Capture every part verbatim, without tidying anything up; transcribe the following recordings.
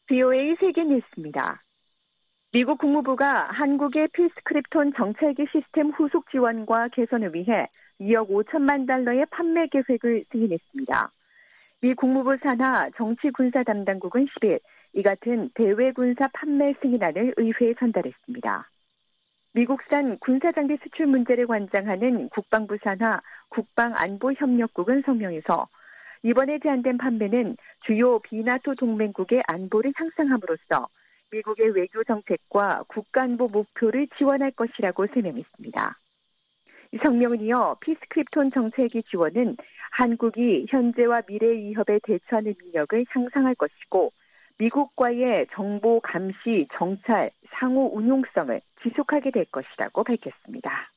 브이오에이 세계 뉴스입니다. 미국 국무부가 한국의 필스크립톤 정찰기 시스템 후속 지원과 개선을 위해 이억 오천만 달러의 판매 계획을 승인했습니다. 미 국무부 산하 정치군사 담당국은 십일 이 같은 대외군사 판매 승인안을 의회에 전달했습니다. 미국산 군사장비 수출 문제를 관장하는 국방부 산하 국방안보협력국은 성명에서 이번에 제한된 판매는 주요 비나토 동맹국의 안보를 향상함으로써 미국의 외교 정책과 국가안보 목표를 지원할 것이라고 설명했습니다. 이 성명은 이어 피스크립톤 정찰기 지원은 한국이 현재와 미래 위협에 대처하는 능력을 향상할 것이고 미국과의 정보 감시, 정찰, 상호 운용성을 지속하게 될 것이라고 밝혔습니다.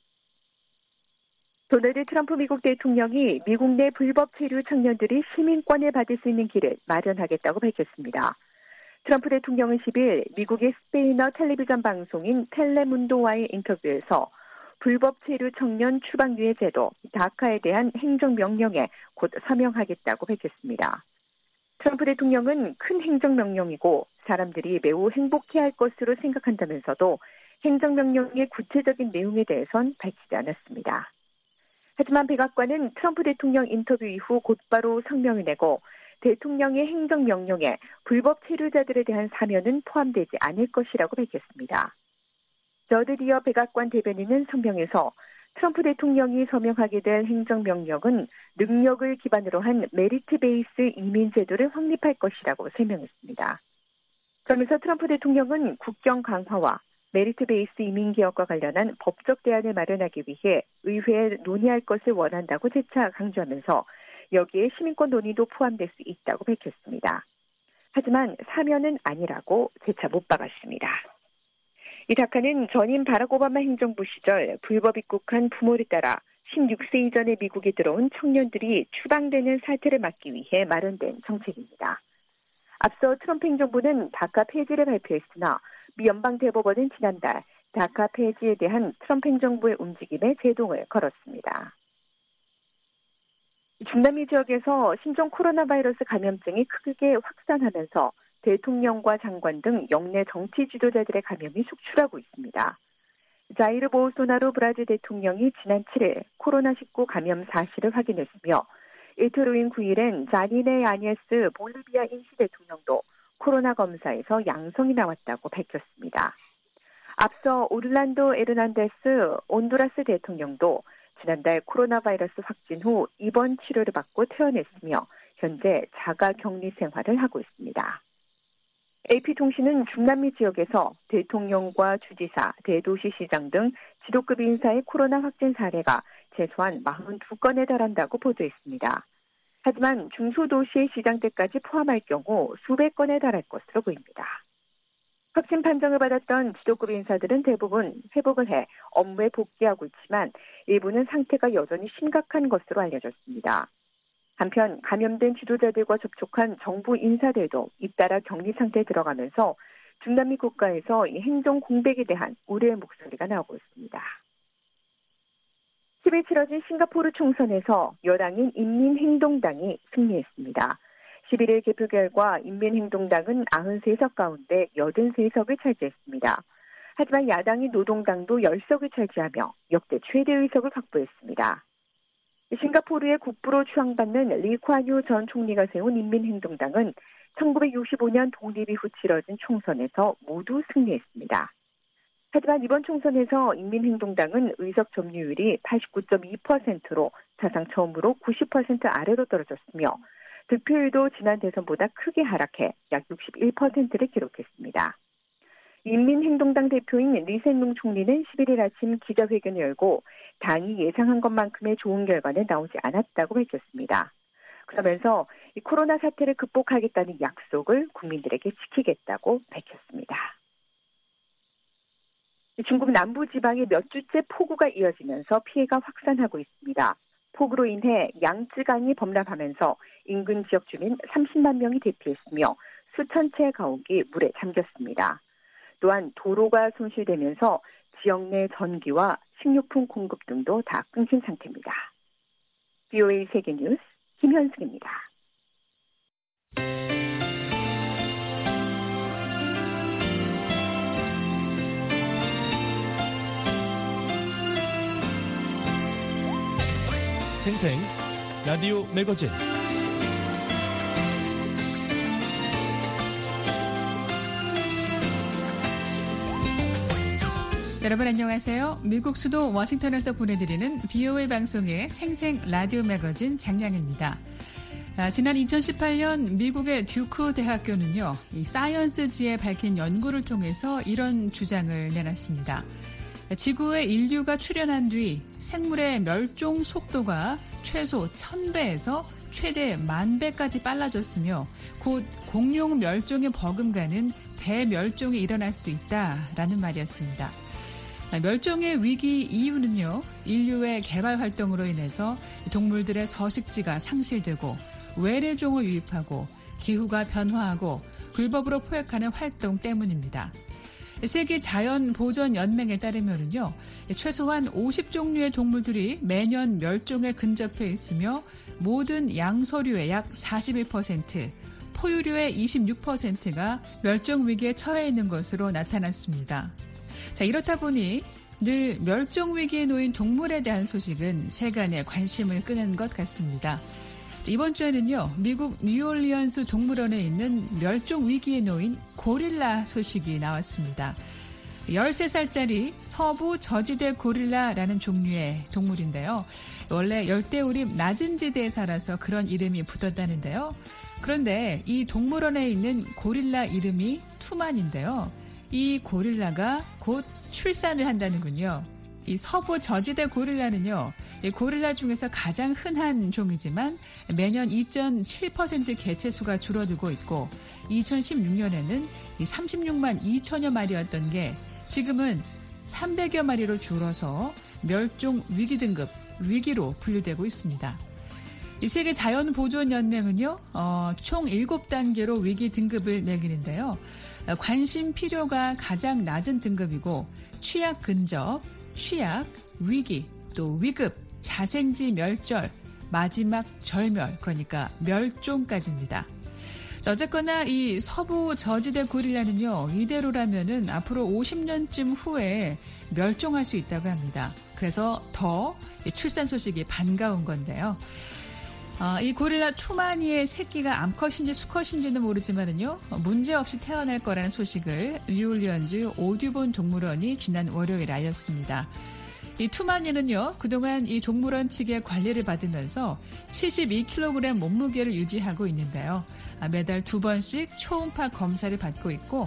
도널드 트럼프 미국 대통령이 미국 내 불법 체류 청년들이 시민권을 받을 수 있는 길을 마련하겠다고 밝혔습니다. 트럼프 대통령은 십일 미국의 스페인어 텔레비전 방송인 텔레문도와의 인터뷰에서 불법 체류 청년 추방 유예 제도 다카에 대한 행정명령에 곧 서명하겠다고 밝혔습니다. 트럼프 대통령은 큰 행정명령이고 사람들이 매우 행복해할 것으로 생각한다면서도 행정명령의 구체적인 내용에 대해선 밝히지 않았습니다. 하지만 백악관은 트럼프 대통령 인터뷰 이후 곧바로 성명을 내고 대통령의 행정명령에 불법 체류자들에 대한 사면은 포함되지 않을 것이라고 밝혔습니다. 저드 디어 백악관 대변인은 성명에서 트럼프 대통령이 서명하게 될 행정명령은 능력을 기반으로 한 메리트 베이스 이민 제도를 확립할 것이라고 설명했습니다. 그러면서 트럼프 대통령은 국경 강화와 메리트 베이스 이민 개혁과 관련한 법적 대안을 마련하기 위해 의회에 논의할 것을 원한다고 재차 강조하면서 여기에 시민권 논의도 포함될 수 있다고 밝혔습니다. 하지만 사면은 아니라고 재차 못 박았습니다. 이 다카는 전임 바락 오바마 행정부 시절 불법 입국한 부모를 따라 십육 세 이전에 미국에 들어온 청년들이 추방되는 사태를 막기 위해 마련된 정책입니다. 앞서 트럼프 행정부는 다카 폐지를 발표했으나 미 연방대법원은 지난달 다카 폐지에 대한 트럼프 행정부의 움직임에 제동을 걸었습니다. 중남미 지역에서 신종 코로나 바이러스 감염증이 크게 확산하면서 대통령과 장관 등 역내 정치 지도자들의 감염이 속출하고 있습니다. 자이르 보우소나루 브라질 대통령이 지난 칠일 코로나 십구 감염 사실을 확인했으며 이틀 후인 구일엔 자니네 야니에스 볼리비아 인시 대통령도 코로나 검사에서 양성이 나왔다고 밝혔습니다. 앞서 오를란도 에르난데스 온두라스 대통령도 지난달 코로나 바이러스 확진 후 입원 치료를 받고 퇴원했으며 현재 자가 격리 생활을 하고 있습니다. 에이피통신은 중남미 지역에서 대통령과 주지사, 대도시시장 등 지도급 인사의 코로나 확진 사례가 최소한 사십이 건에 달한다고 보도했습니다. 하지만 중소도시의 시장대까지 포함할 경우 수백 건에 달할 것으로 보입니다. 확진 판정을 받았던 지도급 인사들은 대부분 회복을 해 업무에 복귀하고 있지만 일부는 상태가 여전히 심각한 것으로 알려졌습니다. 한편 감염된 지도자들과 접촉한 정부 인사들도 잇따라 격리 상태에 들어가면서 중남미 국가에서 이 행정 공백에 대한 우려의 목소리가 나오고 있습니다. 십일 치러진 싱가포르 총선에서 여당인 인민행동당이 승리했습니다. 십일일 개표 결과 인민행동당은 구십삼 석 가운데 팔십삼 석을 차지했습니다. 하지만 야당인 노동당도 십 석을 차지하며 역대 최대 의석을 확보했습니다. 싱가포르의 국부로 추앙받는 리쿠안유 전 총리가 세운 인민행동당은 천구백육십오 년 독립 이후 치러진 총선에서 모두 승리했습니다. 하지만 이번 총선에서 인민행동당은 의석 점유율이 팔십구 점 이 퍼센트로 사상 처음으로 구십 퍼센트 아래로 떨어졌으며 득표율도 지난 대선보다 크게 하락해 약 육십일 퍼센트를 기록했습니다. 인민행동당 대표인 리센룽 총리는 십일일 아침 기자회견을 열고 당이 예상한 것만큼의 좋은 결과는 나오지 않았다고 밝혔습니다. 그러면서 이 코로나 사태를 극복하겠다는 약속을 국민들에게 지키겠다고 밝혔습니다. 중국 남부지방에 몇 주째 폭우가 이어지면서 피해가 확산하고 있습니다. 폭우로 인해 양쯔강이 범람하면서 인근 지역 주민 삼십만 명이 대피했으며 수천 채의 가옥이 물에 잠겼습니다. 또한 도로가 손실되면서 지역 내 전기와 식료품 공급 등도 다 끊긴 상태입니다. 브이오에이 세계뉴스 김현숙입니다. 생생 라디오 매거진. 여러분 안녕하세요. 미국 수도 워싱턴에서 보내드리는 비오에이 방송의 생생 라디오 매거진 장량입니다. 아, 지난 이천십팔 년 미국의 듀크 대학교는요, 이 사이언스지에 밝힌 연구를 통해서 이런 주장을 내놨습니다. 지구에 인류가 출현한 뒤 생물의 멸종 속도가 최소 천 배에서 최대 만 배까지 빨라졌으며 곧 공룡 멸종에 버금가는 대멸종이 일어날 수 있다라는 말이었습니다. 멸종의 위기 이유는요, 인류의 개발 활동으로 인해서 동물들의 서식지가 상실되고 외래종을 유입하고 기후가 변화하고 불법으로 포획하는 활동 때문입니다. 세계 자연보전연맹에 따르면요, 최소한 오십 종류의 동물들이 매년 멸종에 근접해 있으며 모든 양서류의 약 사십일 퍼센트, 포유류의 이십육 퍼센트가 멸종 위기에 처해 있는 것으로 나타났습니다. 자, 이렇다 보니 늘 멸종 위기에 놓인 동물에 대한 소식은 세간의 관심을 끄는 것 같습니다. 이번 주에는요, 미국 뉴올리언스 동물원에 있는 멸종 위기에 놓인 고릴라 소식이 나왔습니다. 열세 살짜리 서부 저지대 고릴라라는 종류의 동물인데요. 원래 열대우림 낮은 지대에 살아서 그런 이름이 붙었다는데요. 그런데 이 동물원에 있는 고릴라 이름이 투만인데요. 이 고릴라가 곧 출산을 한다는군요. 이 서부 저지대 고릴라는요, 이 고릴라 중에서 가장 흔한 종이지만 매년 이 점 칠 퍼센트 개체수가 줄어들고 있고 이천십육 년에는 삼십육만 이천여 마리였던 게 지금은 삼백여 마리로 줄어서 멸종 위기 등급 위기로 분류되고 있습니다. 이 세계 자연보존연맹은요, 어, 총 일곱 단계로 위기 등급을 매기는데요. 관심 필요가 가장 낮은 등급이고 취약 근접, 취약, 위기, 또 위급, 자생지 멸절, 마지막 절멸, 그러니까 멸종까지입니다. 어쨌거나 이 서부 저지대 고릴라는요, 이대로라면은 앞으로 오십 년쯤 후에 멸종할 수 있다고 합니다. 그래서 더 출산 소식이 반가운 건데요. 어, 이 고릴라 투마니의 새끼가 암컷인지 수컷인지는 모르지만은요, 문제없이 태어날 거라는 소식을 뉴올리언즈 오듀본 동물원이 지난 월요일 알렸습니다. 이 투마니는요, 그동안 이 동물원 측의 관리를 받으면서 칠십이 킬로그램 몸무게를 유지하고 있는데요. 매달 두 번씩 초음파 검사를 받고 있고,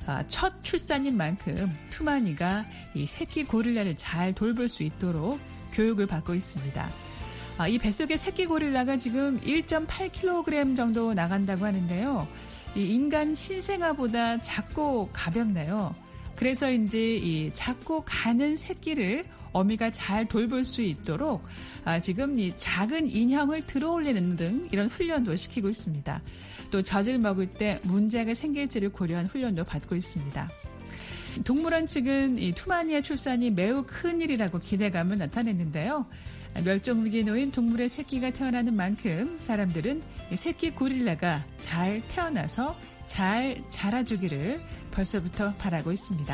첫 출산인 만큼 투마니가 이 새끼 고릴라를 잘 돌볼 수 있도록 교육을 받고 있습니다. 이 뱃속의 새끼 고릴라가 지금 일 점 팔 킬로그램 정도 나간다고 하는데요. 이 인간 신생아보다 작고 가볍네요. 그래서인지 이 작고 가는 새끼를 어미가 잘 돌볼 수 있도록 아, 지금 이 작은 인형을 들어올리는 등 이런 훈련도 시키고 있습니다. 또 젖을 먹을 때 문제가 생길지를 고려한 훈련도 받고 있습니다. 동물원 측은 이 투마니의 출산이 매우 큰 일이라고 기대감을 나타냈는데요. 멸종 위기에 놓인 동물의 새끼가 태어나는 만큼 사람들은 새끼 고릴라가 잘 태어나서 잘 자라주기를 벌써부터 바라고 있습니다.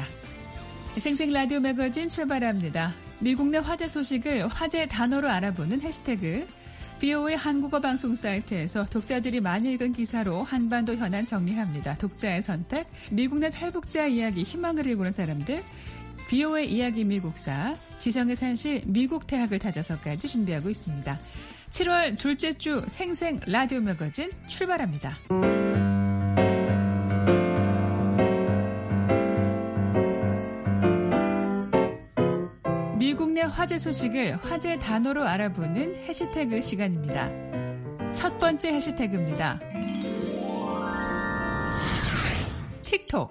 생생 라디오 매거진 출발합니다. 미국 내 화제 소식을 화제 단어로 알아보는 해시태그 비오에이 한국어 방송 사이트에서 독자들이 많이 읽은 기사로 한반도 현안 정리합니다. 독자의 선택, 미국 내 탈북자 이야기 희망을 읽는 사람들, 비오에이 이야기 미국사, 지성의 산실 미국 대학을 찾아서까지 준비하고 있습니다. 칠월 둘째 주 생생 라디오 매거진 출발합니다. 미국 내 화제 소식을 화제 단어로 알아보는 해시태그 시간입니다. 첫 번째 해시태그입니다. 틱톡.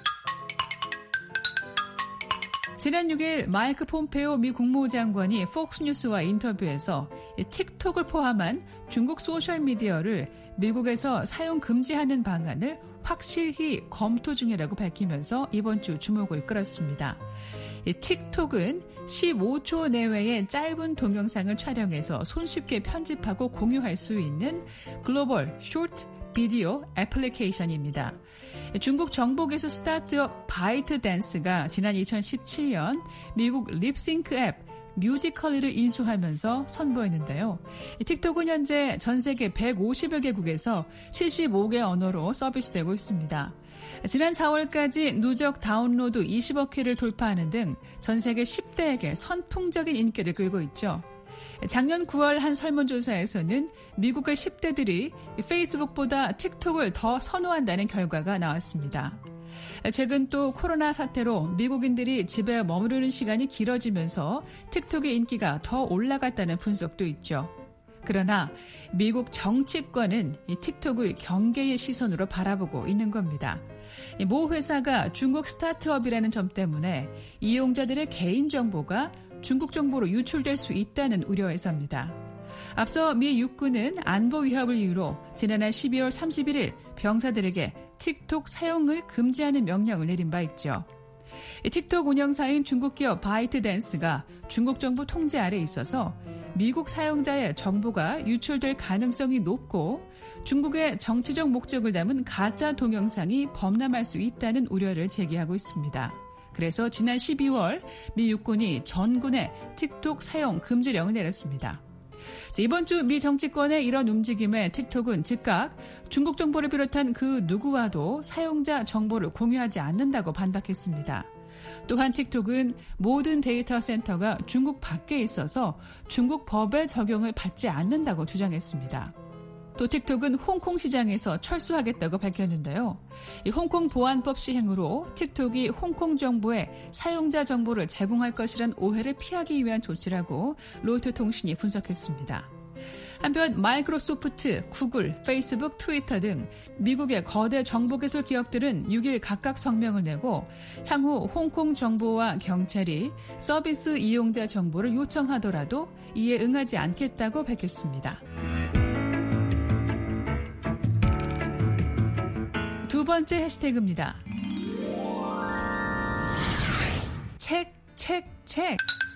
지난 육 일 마이크 폼페오 미 국무장관이 폭스뉴스와 인터뷰에서 틱톡을 포함한 중국 소셜미디어를 미국에서 사용 금지하는 방안을 확실히 검토 중이라고 밝히면서 이번 주 주목을 끌었습니다. 틱톡은 십오 초 내외의 짧은 동영상을 촬영해서 손쉽게 편집하고 공유할 수 있는 글로벌 쇼트 비디오 애플리케이션입니다. 중국 정복에서 스타트업 바이트댄스가 지난 이천십칠 년 미국 립싱크 앱 뮤지컬리를 인수하면서 선보였는데요. 틱톡은 현재 전 세계 백오십여 개국에서 칠십오 개 언어로 서비스되고 있습니다. 지난 사월까지 누적 다운로드 이십억 회를 돌파하는 등 전 세계 십 대에게 선풍적인 인기를 끌고 있죠. 작년 구월 한 설문조사에서는 미국의 십 대들이 페이스북보다 틱톡을 더 선호한다는 결과가 나왔습니다. 최근 또 코로나 사태로 미국인들이 집에 머무르는 시간이 길어지면서 틱톡의 인기가 더 올라갔다는 분석도 있죠. 그러나 미국 정치권은 이 틱톡을 경계의 시선으로 바라보고 있는 겁니다. 모 회사가 중국 스타트업이라는 점 때문에 이용자들의 개인정보가 중국 정보로 유출될 수 있다는 우려에서입니다. 앞서 미 육군은 안보 위협을 이유로 지난해 십이월 삼십일일 병사들에게 틱톡 사용을 금지하는 명령을 내린 바 있죠. 틱톡 운영사인 중국 기업 바이트댄스가 중국 정부 통제 아래 있어서 미국 사용자의 정보가 유출될 가능성이 높고 중국의 정치적 목적을 담은 가짜 동영상이 범람할 수 있다는 우려를 제기하고 있습니다. 그래서 지난 십이월 미 육군이 전군에 틱톡 사용 금지령을 내렸습니다. 이번 주 미 정치권의 이런 움직임에 틱톡은 즉각 중국 정보를 비롯한 그 누구와도 사용자 정보를 공유하지 않는다고 반박했습니다. 또한 틱톡은 모든 데이터 센터가 중국 밖에 있어서 중국 법의 적용을 받지 않는다고 주장했습니다. 또 틱톡은 홍콩 시장에서 철수하겠다고 밝혔는데요. 이 홍콩 보안법 시행으로 틱톡이 홍콩 정부에 사용자 정보를 제공할 것이란 오해를 피하기 위한 조치라고 로이터 통신이 분석했습니다. 한편 마이크로소프트, 구글, 페이스북, 트위터 등 미국의 거대 정보기술 기업들은 육일 각각 성명을 내고 향후 홍콩 정보와 경찰이 서비스 이용자 정보를 요청하더라도 이에 응하지 않겠다고 밝혔습니다. 두 번째 해시태그입니다. 책, 책, 책.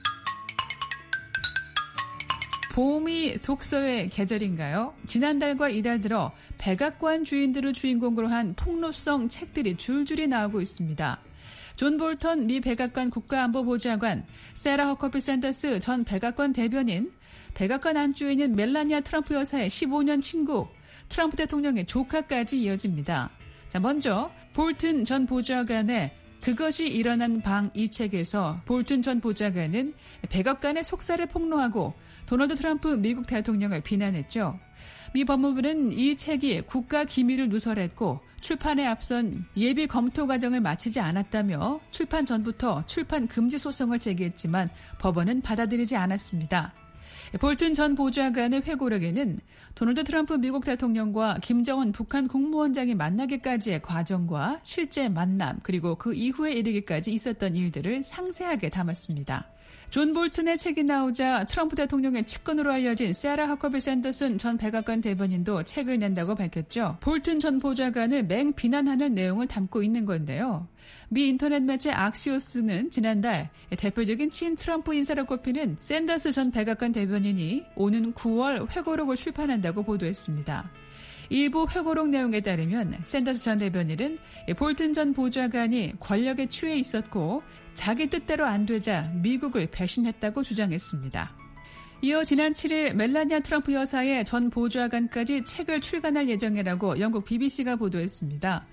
봄이 독서의 계절인가요? 지난달과 이달 들어 백악관 주인들을 주인공으로 한 폭로성 책들이 줄줄이 나오고 있습니다. 존 볼턴 미 백악관 국가안보보좌관, 세라 허커비 샌더스 전 백악관 대변인, 백악관 안주인인 멜라니아 트럼프 여사의 십오 년 친구, 트럼프 대통령의 조카까지 이어집니다. 자, 먼저 볼튼 전 보좌관의 그것이 일어난 방 이 책에서 볼튼 전 보좌관은 백악관의 속사를 폭로하고 도널드 트럼프 미국 대통령을 비난했죠. 미 법무부는 이 책이 국가 기밀을 누설했고 출판에 앞선 예비 검토 과정을 마치지 않았다며 출판 전부터 출판 금지 소송을 제기했지만 법원은 받아들이지 않았습니다. 볼튼 전 보좌관의 회고록에는 도널드 트럼프 미국 대통령과 김정은 북한 국무원장이 만나기까지의 과정과 실제 만남 그리고 그 이후에 이르기까지 있었던 일들을 상세하게 담았습니다. 존 볼튼의 책이 나오자 트럼프 대통령의 측근으로 알려진 세라 허커비 샌더슨 전 백악관 대변인도 책을 낸다고 밝혔죠. 볼튼 전 보좌관을 맹 비난하는 내용을 담고 있는 건데요. 미 인터넷 매체 악시오스는 지난달 대표적인 친 트럼프 인사로 꼽히는 샌더스 전 백악관 대변인이 오는 구월 회고록을 출판한다고 보도했습니다. 일부 회고록 내용에 따르면 샌더스 전 대변인은 볼튼 전 보좌관이 권력에 취해 있었고 자기 뜻대로 안 되자 미국을 배신했다고 주장했습니다. 이어 지난 칠일 멜라니아 트럼프 여사의 전 보좌관까지 책을 출간할 예정이라고 영국 비비씨가 보도했습니다.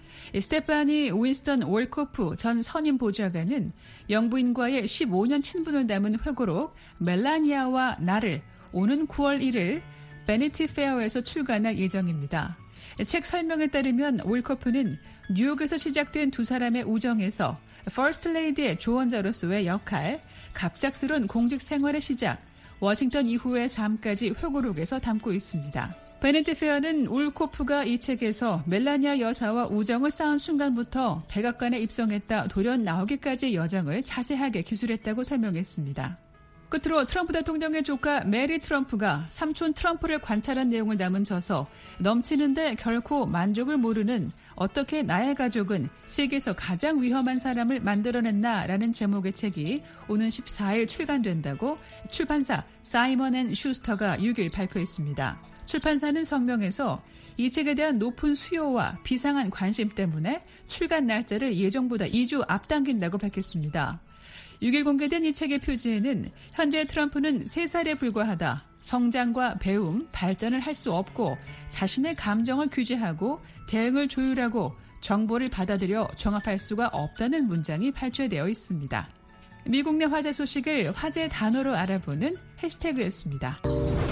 스테파니 윈스턴 월코프 전 선임 보좌관은 영부인과의 십오 년 친분을 담은 회고록 멜라니아와 나를 오는 구월 일일 베니티 페어에서 출간할 예정입니다. 책 설명에 따르면 월코프는 뉴욕에서 시작된 두 사람의 우정에서 퍼스트 레이디의 조언자로서의 역할, 갑작스러운 공직 생활의 시작, 워싱턴 이후의 삶까지 회고록에서 담고 있습니다. 베니티 페어는 울코프가 이 책에서 멜라니아 여사와 우정을 쌓은 순간부터 백악관에 입성했다 돌연 나오기까지의 여정을 자세하게 기술했다고 설명했습니다. 끝으로 트럼프 대통령의 조카 메리 트럼프가 삼촌 트럼프를 관찰한 내용을 담은 저서 넘치는데 결코 만족을 모르는 어떻게 나의 가족은 세계에서 가장 위험한 사람을 만들어냈나라는 제목의 책이 오는 십사일 출간된다고 출판사 사이먼 앤 슈스터가 육일 발표했습니다. 출판사는 성명에서 이 책에 대한 높은 수요와 비상한 관심 때문에 출간 날짜를 예정보다 이 주 앞당긴다고 밝혔습니다. 육 일 공개된 이 책의 표지에는 현재 트럼프는 세 살에 불과하다. 성장과 배움, 발전을 할 수 없고 자신의 감정을 규제하고 대응을 조율하고 정보를 받아들여 종합할 수가 없다는 문장이 발췌되어 있습니다. 미국 내 화제 소식을 화제 단어로 알아보는 해시태그였습니다.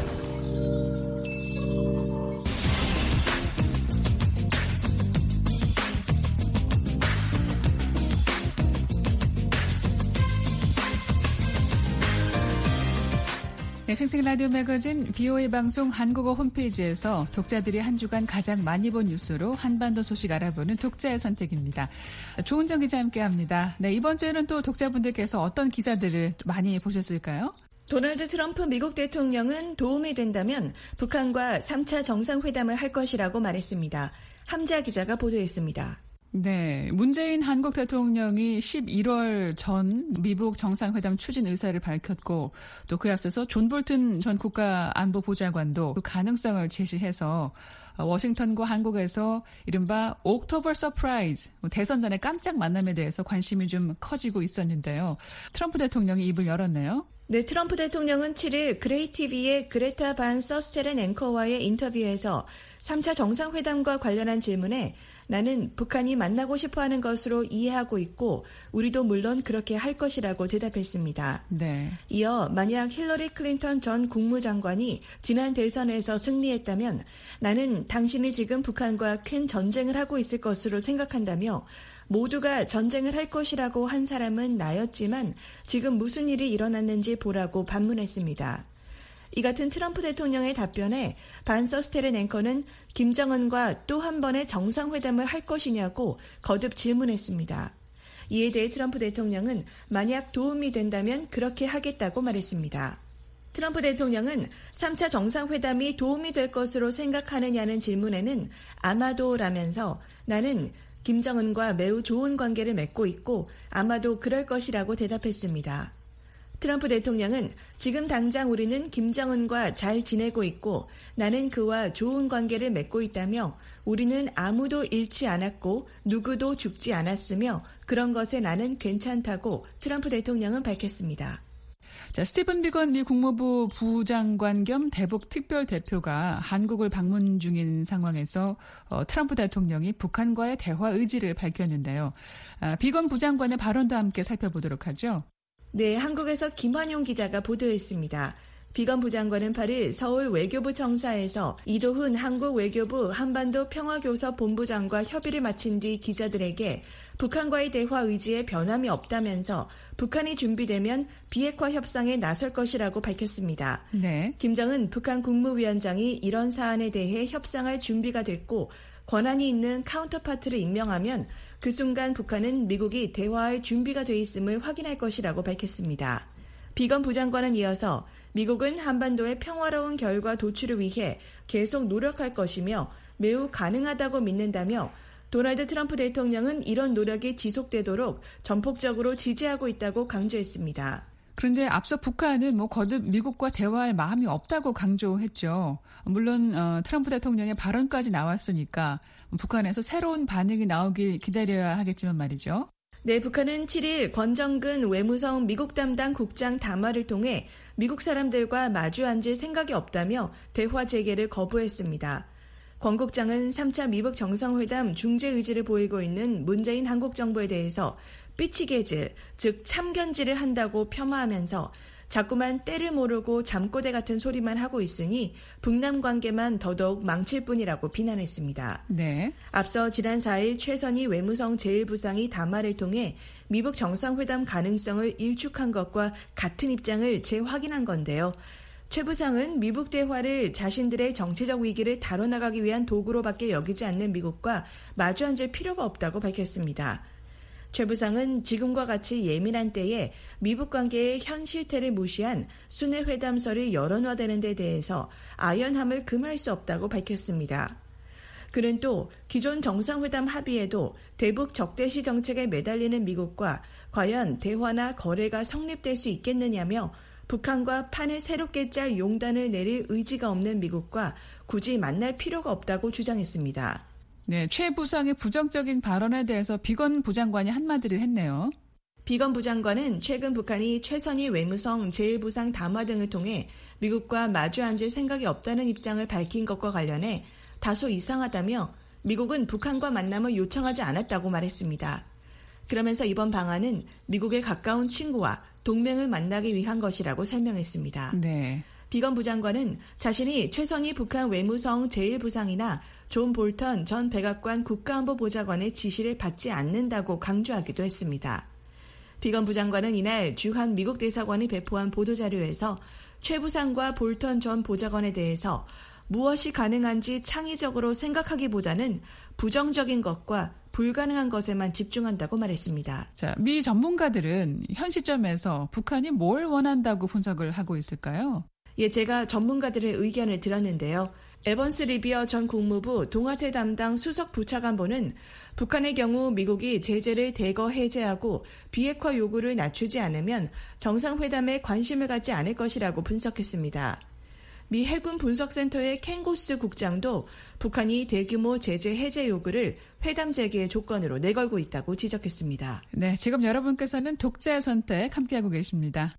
네, 생생 라디오 매거진 비오에이 방송 한국어 홈페이지에서 독자들이 한 주간 가장 많이 본 뉴스로 한반도 소식 알아보는 독자의 선택입니다. 조은정 기자 함께합니다. 네, 이번 주에는 또 독자분들께서 어떤 기사들을 많이 보셨을까요? 도널드 트럼프 미국 대통령은 도움이 된다면 북한과 삼 차 정상회담을 할 것이라고 말했습니다. 함지아 기자가 보도했습니다. 네, 문재인 한국 대통령이 십일월 전 미국 정상회담 추진 의사를 밝혔고 또 그에 앞서서 존 볼튼 전 국가안보보좌관도 그 가능성을 제시해서 워싱턴과 한국에서 이른바 옥토버 서프라이즈, 대선 전에 깜짝 만남에 대해서 관심이 좀 커지고 있었는데요. 트럼프 대통령이 입을 열었네요. 네, 트럼프 대통령은 칠 일 그레이티비의 그레타 반 서스텔렌 앵커와의 인터뷰에서 삼 차 정상회담과 관련한 질문에 나는 북한이 만나고 싶어하는 것으로 이해하고 있고 우리도 물론 그렇게 할 것이라고 대답했습니다. 네. 이어 만약 힐러리 클린턴 전 국무장관이 지난 대선에서 승리했다면 나는 당신이 지금 북한과 큰 전쟁을 하고 있을 것으로 생각한다며 모두가 전쟁을 할 것이라고 한 사람은 나였지만 지금 무슨 일이 일어났는지 보라고 반문했습니다. 이 같은 트럼프 대통령의 답변에 반 서스텔렌 앵커는 김정은과 또 한 번의 정상회담을 할 것이냐고 거듭 질문했습니다. 이에 대해 트럼프 대통령은 만약 도움이 된다면 그렇게 하겠다고 말했습니다. 트럼프 대통령은 삼 차 정상회담이 도움이 될 것으로 생각하느냐는 질문에는 아마도라면서 나는 김정은과 매우 좋은 관계를 맺고 있고 아마도 그럴 것이라고 대답했습니다. 트럼프 대통령은 지금 당장 우리는 김정은과 잘 지내고 있고 나는 그와 좋은 관계를 맺고 있다며 우리는 아무도 잃지 않았고 누구도 죽지 않았으며 그런 것에 나는 괜찮다고 트럼프 대통령은 밝혔습니다. 자, 스티븐 비건 미 국무부 부장관 겸 대북 특별대표가 한국을 방문 중인 상황에서 어, 트럼프 대통령이 북한과의 대화 의지를 밝혔는데요. 아, 비건 부장관의 발언도 함께 살펴보도록 하죠. 네, 한국에서 김환용 기자가 보도했습니다. 비건 부장관은 팔 일 서울 외교부 청사에서 이도훈 한국 외교부 한반도 평화교섭 본부장과 협의를 마친 뒤 기자들에게 북한과의 대화 의지에 변함이 없다면서 북한이 준비되면 비핵화 협상에 나설 것이라고 밝혔습니다. 네. 김정은 북한 국무위원장이 이런 사안에 대해 협상할 준비가 됐고 권한이 있는 카운터파트를 임명하면 그 순간 북한은 미국이 대화할 준비가 돼 있음을 확인할 것이라고 밝혔습니다. 비건 부장관은 이어서 미국은 한반도의 평화로운 결과 도출을 위해 계속 노력할 것이며 매우 가능하다고 믿는다며 도널드 트럼프 대통령은 이런 노력이 지속되도록 전폭적으로 지지하고 있다고 강조했습니다. 그런데 앞서 북한은 뭐 거듭 미국과 대화할 마음이 없다고 강조했죠. 물론 어, 트럼프 대통령의 발언까지 나왔으니까 북한에서 새로운 반응이 나오길 기다려야 하겠지만 말이죠. 네, 북한은 칠 일 권정근 외무성 미국 담당 국장 담화를 통해 미국 사람들과 마주 앉을 생각이 없다며 대화 재개를 거부했습니다. 권 국장은 삼 차 미북 정상회담 중재 의지를 보이고 있는 문재인 한국 정부에 대해서 삐치개질, 즉 참견질을 한다고 폄하하면서 자꾸만 때를 모르고 잠꼬대 같은 소리만 하고 있으니 북남 관계만 더더욱 망칠 뿐이라고 비난했습니다. 네. 앞서 지난 사 일 최선희 외무성 제일 부상이 담화를 통해 미북 정상회담 가능성을 일축한 것과 같은 입장을 재확인한 건데요. 최 부상은 미북 대화를 자신들의 정치적 위기를 다뤄나가기 위한 도구로밖에 여기지 않는 미국과 마주 앉을 필요가 없다고 밝혔습니다. 최 부상은 지금과 같이 예민한 때에 미북 관계의 현 실태를 무시한 순회 회담설이 여론화되는 데 대해서 아연함을 금할 수 없다고 밝혔습니다. 그는 또 기존 정상회담 합의에도 대북 적대시 정책에 매달리는 미국과 과연 대화나 거래가 성립될 수 있겠느냐며 북한과 판을 새롭게 짤 용단을 내릴 의지가 없는 미국과 굳이 만날 필요가 없다고 주장했습니다. 네, 최 부상의 부정적인 발언에 대해서 비건 부장관이 한마디를 했네요. 비건 부장관은 최근 북한이 최선희 외무성 제일부상 담화 등을 통해 미국과 마주 앉을 생각이 없다는 입장을 밝힌 것과 관련해 다소 이상하다며 미국은 북한과 만남을 요청하지 않았다고 말했습니다. 그러면서 이번 방안은 미국의 가까운 친구와 동맹을 만나기 위한 것이라고 설명했습니다. 네. 비건 부장관은 자신이 최선희 북한 외무성 제일부상이나 존 볼턴 전 백악관 국가안보보좌관의 지시를 받지 않는다고 강조하기도 했습니다. 비건 부장관은 이날 주한 미국 대사관이 배포한 보도자료에서 최 부상과 볼턴 전 보좌관에 대해서 무엇이 가능한지 창의적으로 생각하기보다는 부정적인 것과 불가능한 것에만 집중한다고 말했습니다. 자, 미 전문가들은 현 시점에서 북한이 뭘 원한다고 분석을 하고 있을까요? 예, 제가 전문가들의 의견을 들었는데요. 에번스 리비어 전 국무부 동아태 담당 수석 부차관보는 북한의 경우 미국이 제재를 대거 해제하고 비핵화 요구를 낮추지 않으면 정상회담에 관심을 갖지 않을 것이라고 분석했습니다. 미 해군 분석센터의 켄고스 국장도 북한이 대규모 제재 해제 요구를 회담 재개의 조건으로 내걸고 있다고 지적했습니다. 네, 지금 여러분께서는 독자의 선택 함께하고 계십니다.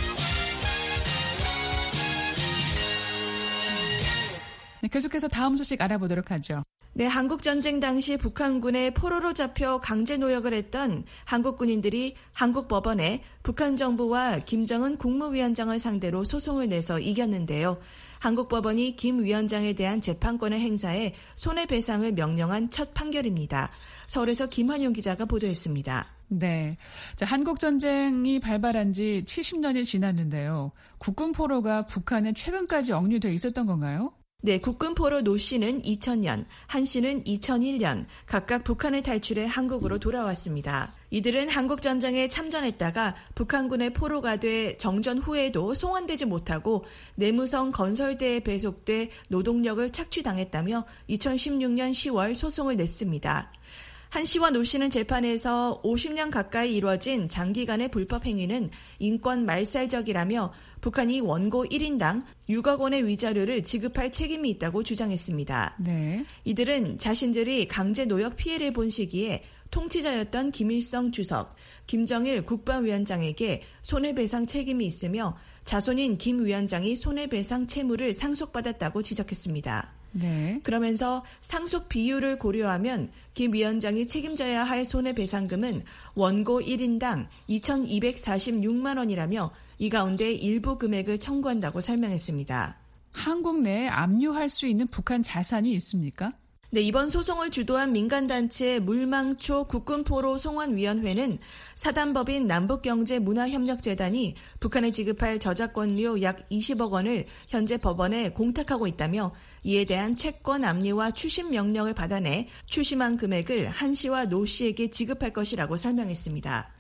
네, 계속해서 다음 소식 알아보도록 하죠. 네, 한국전쟁 당시 북한군의 포로로 잡혀 강제 노역을 했던 한국 군인들이 한국 법원에 북한 정부와 김정은 국무위원장을 상대로 소송을 내서 이겼는데요. 한국 법원이 김 위원장에 대한 재판권을 행사해 손해배상을 명령한 첫 판결입니다. 서울에서 김환용 기자가 보도했습니다. 네, 자, 한국전쟁이 발발한 지 칠십 년이 지났는데요. 국군 포로가 북한에 최근까지 억류돼 있었던 건가요? 네, 국군 포로 노 씨는 이천 년, 한 씨는 이천일 년 각각 북한을 탈출해 한국으로 돌아왔습니다. 이들은 한국전쟁에 참전했다가 북한군의 포로가 돼 정전 후에도 송환되지 못하고 내무성 건설대에 배속돼 노동력을 착취당했다며 이천십육 년 시월 소송을 냈습니다. 한 씨와 노 씨는 재판에서 오십 년 가까이 이루어진 장기간의 불법 행위는 인권 말살적이라며 북한이 원고 일 인당 육억 원의 위자료를 지급할 책임이 있다고 주장했습니다. 네. 이들은 자신들이 강제 노역 피해를 본 시기에 통치자였던 김일성 주석, 김정일 국방위원장에게 손해배상 책임이 있으며 자손인 김 위원장이 손해배상 채무를 상속받았다고 지적했습니다. 네. 그러면서 상속 비율을 고려하면 김 위원장이 책임져야 할 손해배상금은 원고 일 인당 이천이백사십육만 원이라며 이 가운데 일부 금액을 청구한다고 설명했습니다. 한국 내에 압류할 수 있는 북한 자산이 있습니까? 네, 이번 소송을 주도한 민간단체 물망초 국군포로 송환위원회는 사단법인 남북경제문화협력재단이 북한에 지급할 저작권료 약 이십억 원을 현재 법원에 공탁하고 있다며 이에 대한 채권 압류와 추심 명령을 받아내 추심한 금액을 한 씨와 노 씨에게 지급할 것이라고 설명했습니다.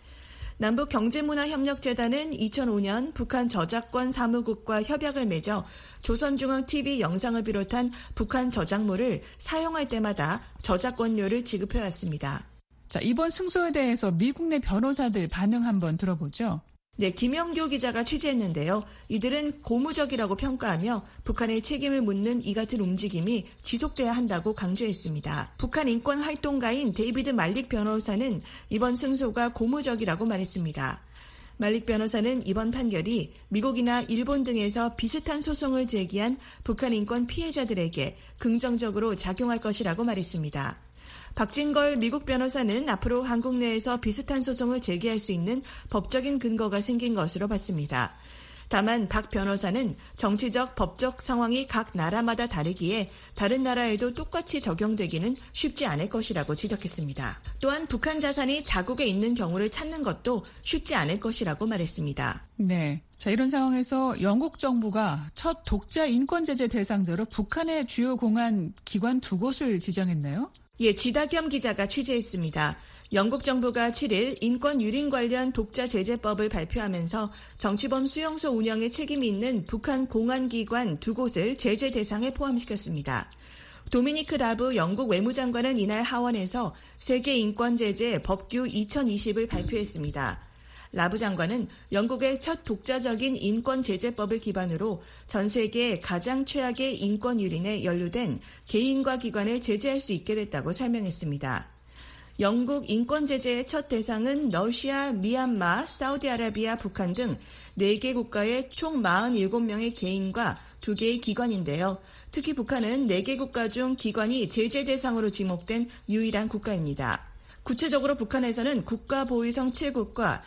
남북경제문화협력재단은 이천오 년 북한 저작권 사무국과 협약을 맺어 조선중앙티비 영상을 비롯한 북한 저작물을 사용할 때마다 저작권료를 지급해왔습니다. 자, 이번 승소에 대해서 미국 내 변호사들 반응 한번 들어보죠. 네, 김영교 기자가 취재했는데요. 이들은 고무적이라고 평가하며 북한의 책임을 묻는 이 같은 움직임이 지속돼야 한다고 강조했습니다. 북한 인권활동가인 데이비드 말릭 변호사는 이번 승소가 고무적이라고 말했습니다. 말릭 변호사는 이번 판결이 미국이나 일본 등에서 비슷한 소송을 제기한 북한 인권 피해자들에게 긍정적으로 작용할 것이라고 말했습니다. 박진걸 미국 변호사는 앞으로 한국 내에서 비슷한 소송을 제기할 수 있는 법적인 근거가 생긴 것으로 봤습니다. 다만 박 변호사는 정치적, 법적 상황이 각 나라마다 다르기에 다른 나라에도 똑같이 적용되기는 쉽지 않을 것이라고 지적했습니다. 또한 북한 자산이 자국에 있는 경우를 찾는 것도 쉽지 않을 것이라고 말했습니다. 네. 자, 이런 상황에서 영국 정부가 첫 독자 인권 제재 대상자로 북한의 주요 공안 기관 두 곳을 지정했네요. 예, 지다겸 기자가 취재했습니다. 영국 정부가 칠 일 인권 유린 관련 독자 제재법을 발표하면서 정치범 수용소 운영에 책임이 있는 북한 공안기관 두 곳을 제재 대상에 포함시켰습니다. 도미니크 라브 영국 외무장관은 이날 하원에서 세계 인권 제재 법규 이천이십을 발표했습니다. 라브 장관은 영국의 첫 독자적인 인권 제재법을 기반으로 전 세계 가장 최악의 인권 유린에 연루된 개인과 기관을 제재할 수 있게 됐다고 설명했습니다. 영국 인권 제재의 첫 대상은 러시아, 미얀마, 사우디아라비아, 북한 등 네 개 국가의 총 사십칠 명의 개인과 두 개의 기관인데요. 특히 북한은 네 개 국가 중 기관이 제재 대상으로 지목된 유일한 국가입니다. 구체적으로 북한에서는 국가보위성 칠 국과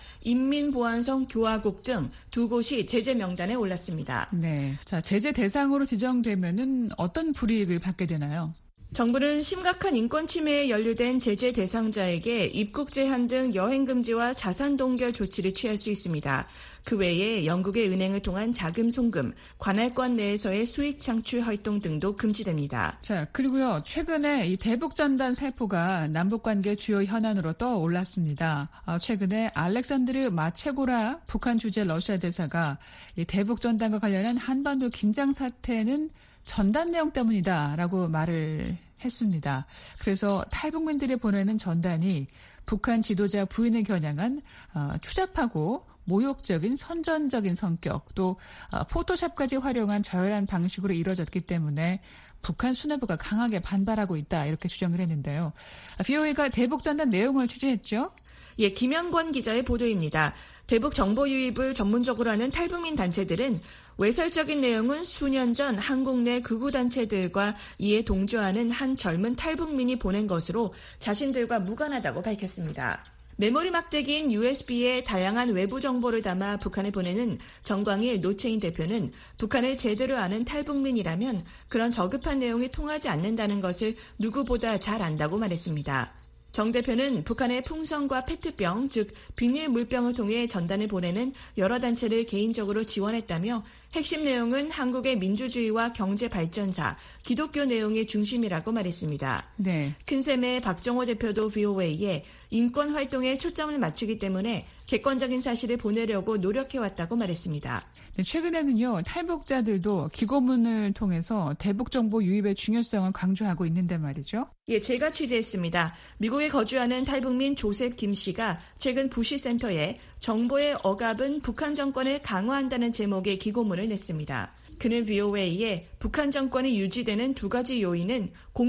인민보안성 교화국 등 두 곳이 제재 명단에 올랐습니다. 네, 자 제재 대상으로 지정되면은 어떤 불이익을 받게 되나요? 정부는 심각한 인권 침해에 연루된 제재 대상자에게 입국 제한 등 여행 금지와 자산 동결 조치를 취할 수 있습니다. 그 외에 영국의 은행을 통한 자금 송금, 관할권 내에서의 수익 창출 활동 등도 금지됩니다. 자, 그리고요. 최근에 이 대북전단 살포가 남북관계 주요 현안으로 떠올랐습니다. 아, 최근에 알렉산드르 마체고라 북한 주재 러시아 대사가 이 대북전단과 관련한 한반도 긴장 사태는 전단 내용 때문이다라고 말을 했습니다. 그래서 탈북민들이 보내는 전단이 북한 지도자 부인을 겨냥한 어, 추잡하고 모욕적인 선전적인 성격 또 어, 포토샵까지 활용한 저열한 방식으로 이루어졌기 때문에 북한 수뇌부가 강하게 반발하고 있다 이렇게 주장을 했는데요. 브이오에이가 대북전단 내용을 취재했죠. 예, 김현권 기자의 보도입니다. 대북 정보 유입을 전문적으로 하는 탈북민 단체들은 외설적인 내용은 수년 전 한국 내 극우단체들과 이에 동조하는 한 젊은 탈북민이 보낸 것으로 자신들과 무관하다고 밝혔습니다. 메모리 막대기인 유에스비에 다양한 외부 정보를 담아 북한에 보내는 정광일 노채인 대표는 북한을 제대로 아는 탈북민이라면 그런 저급한 내용이 통하지 않는다는 것을 누구보다 잘 안다고 말했습니다. 정 대표는 북한의 풍선과 페트병, 즉 비닐 물병을 통해 전단을 보내는 여러 단체를 개인적으로 지원했다며 핵심 내용은 한국의 민주주의와 경제 발전사, 기독교 내용의 중심이라고 말했습니다. 네. 큰셈의 박정호 대표도 브이오에이에 인권 활동에 초점을 맞추기 때문에 객관적인 사실을 보내려고 노력해왔다고 말했습니다. 네, 최근에는요. 탈북자들도 기고문을 통해서 대북 정보 유입의 중요성을 강조하고 있는데 말이죠. 예, 제가 취재했습니다. 미국에 거주하는 탈북민 조셉 김 씨가 최근 부시센터에 정보의 억압은 북한 정권을 강화한다는 제목의 기고문을 냈습니다. 그는 브이오에이에 북한 정권이 유지되는 두 가지 요인은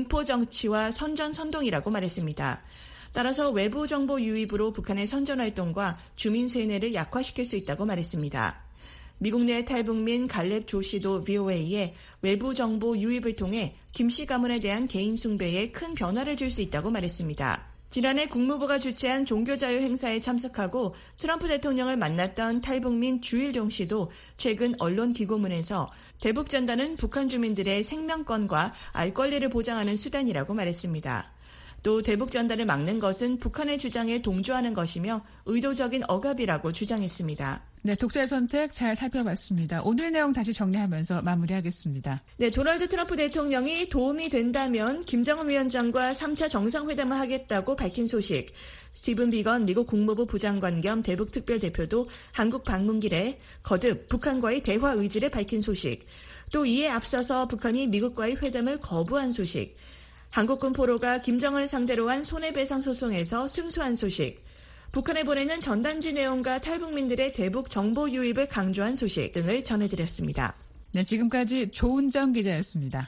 공포정치와 선전선동이라고 말했습니다. 따라서 외부 정보 유입으로 북한의 선전활동과 주민 세뇌를 약화시킬 수 있다고 말했습니다. 미국 내 탈북민 갈렙 조 씨도 브이오에이에 외부 정보 유입을 통해 김 씨 가문에 대한 개인 숭배에 큰 변화를 줄 수 있다고 말했습니다. 지난해 국무부가 주최한 종교자유 행사에 참석하고 트럼프 대통령을 만났던 탈북민 주일동 씨도 최근 언론 기고문에서 대북전단은 북한 주민들의 생명권과 알 권리를 보장하는 수단이라고 말했습니다. 또 대북전단을 막는 것은 북한의 주장에 동조하는 것이며 의도적인 억압이라고 주장했습니다. 네, 독자의 선택 잘 살펴봤습니다. 오늘 내용 다시 정리하면서 마무리하겠습니다. 네, 도널드 트럼프 대통령이 도움이 된다면 김정은 위원장과 삼 차 정상회담을 하겠다고 밝힌 소식. 스티븐 비건 미국 국무부 부장관 겸 대북특별대표도 한국 방문길에 거듭 북한과의 대화 의지를 밝힌 소식. 또 이에 앞서서 북한이 미국과의 회담을 거부한 소식. 한국군 포로가 김정은을 상대로 한 손해배상 소송에서 승소한 소식. 북한에 보내는 전단지 내용과 탈북민들의 대북 정보 유입을 강조한 소식 등을 전해드렸습니다. 네, 지금까지 조은정 기자였습니다.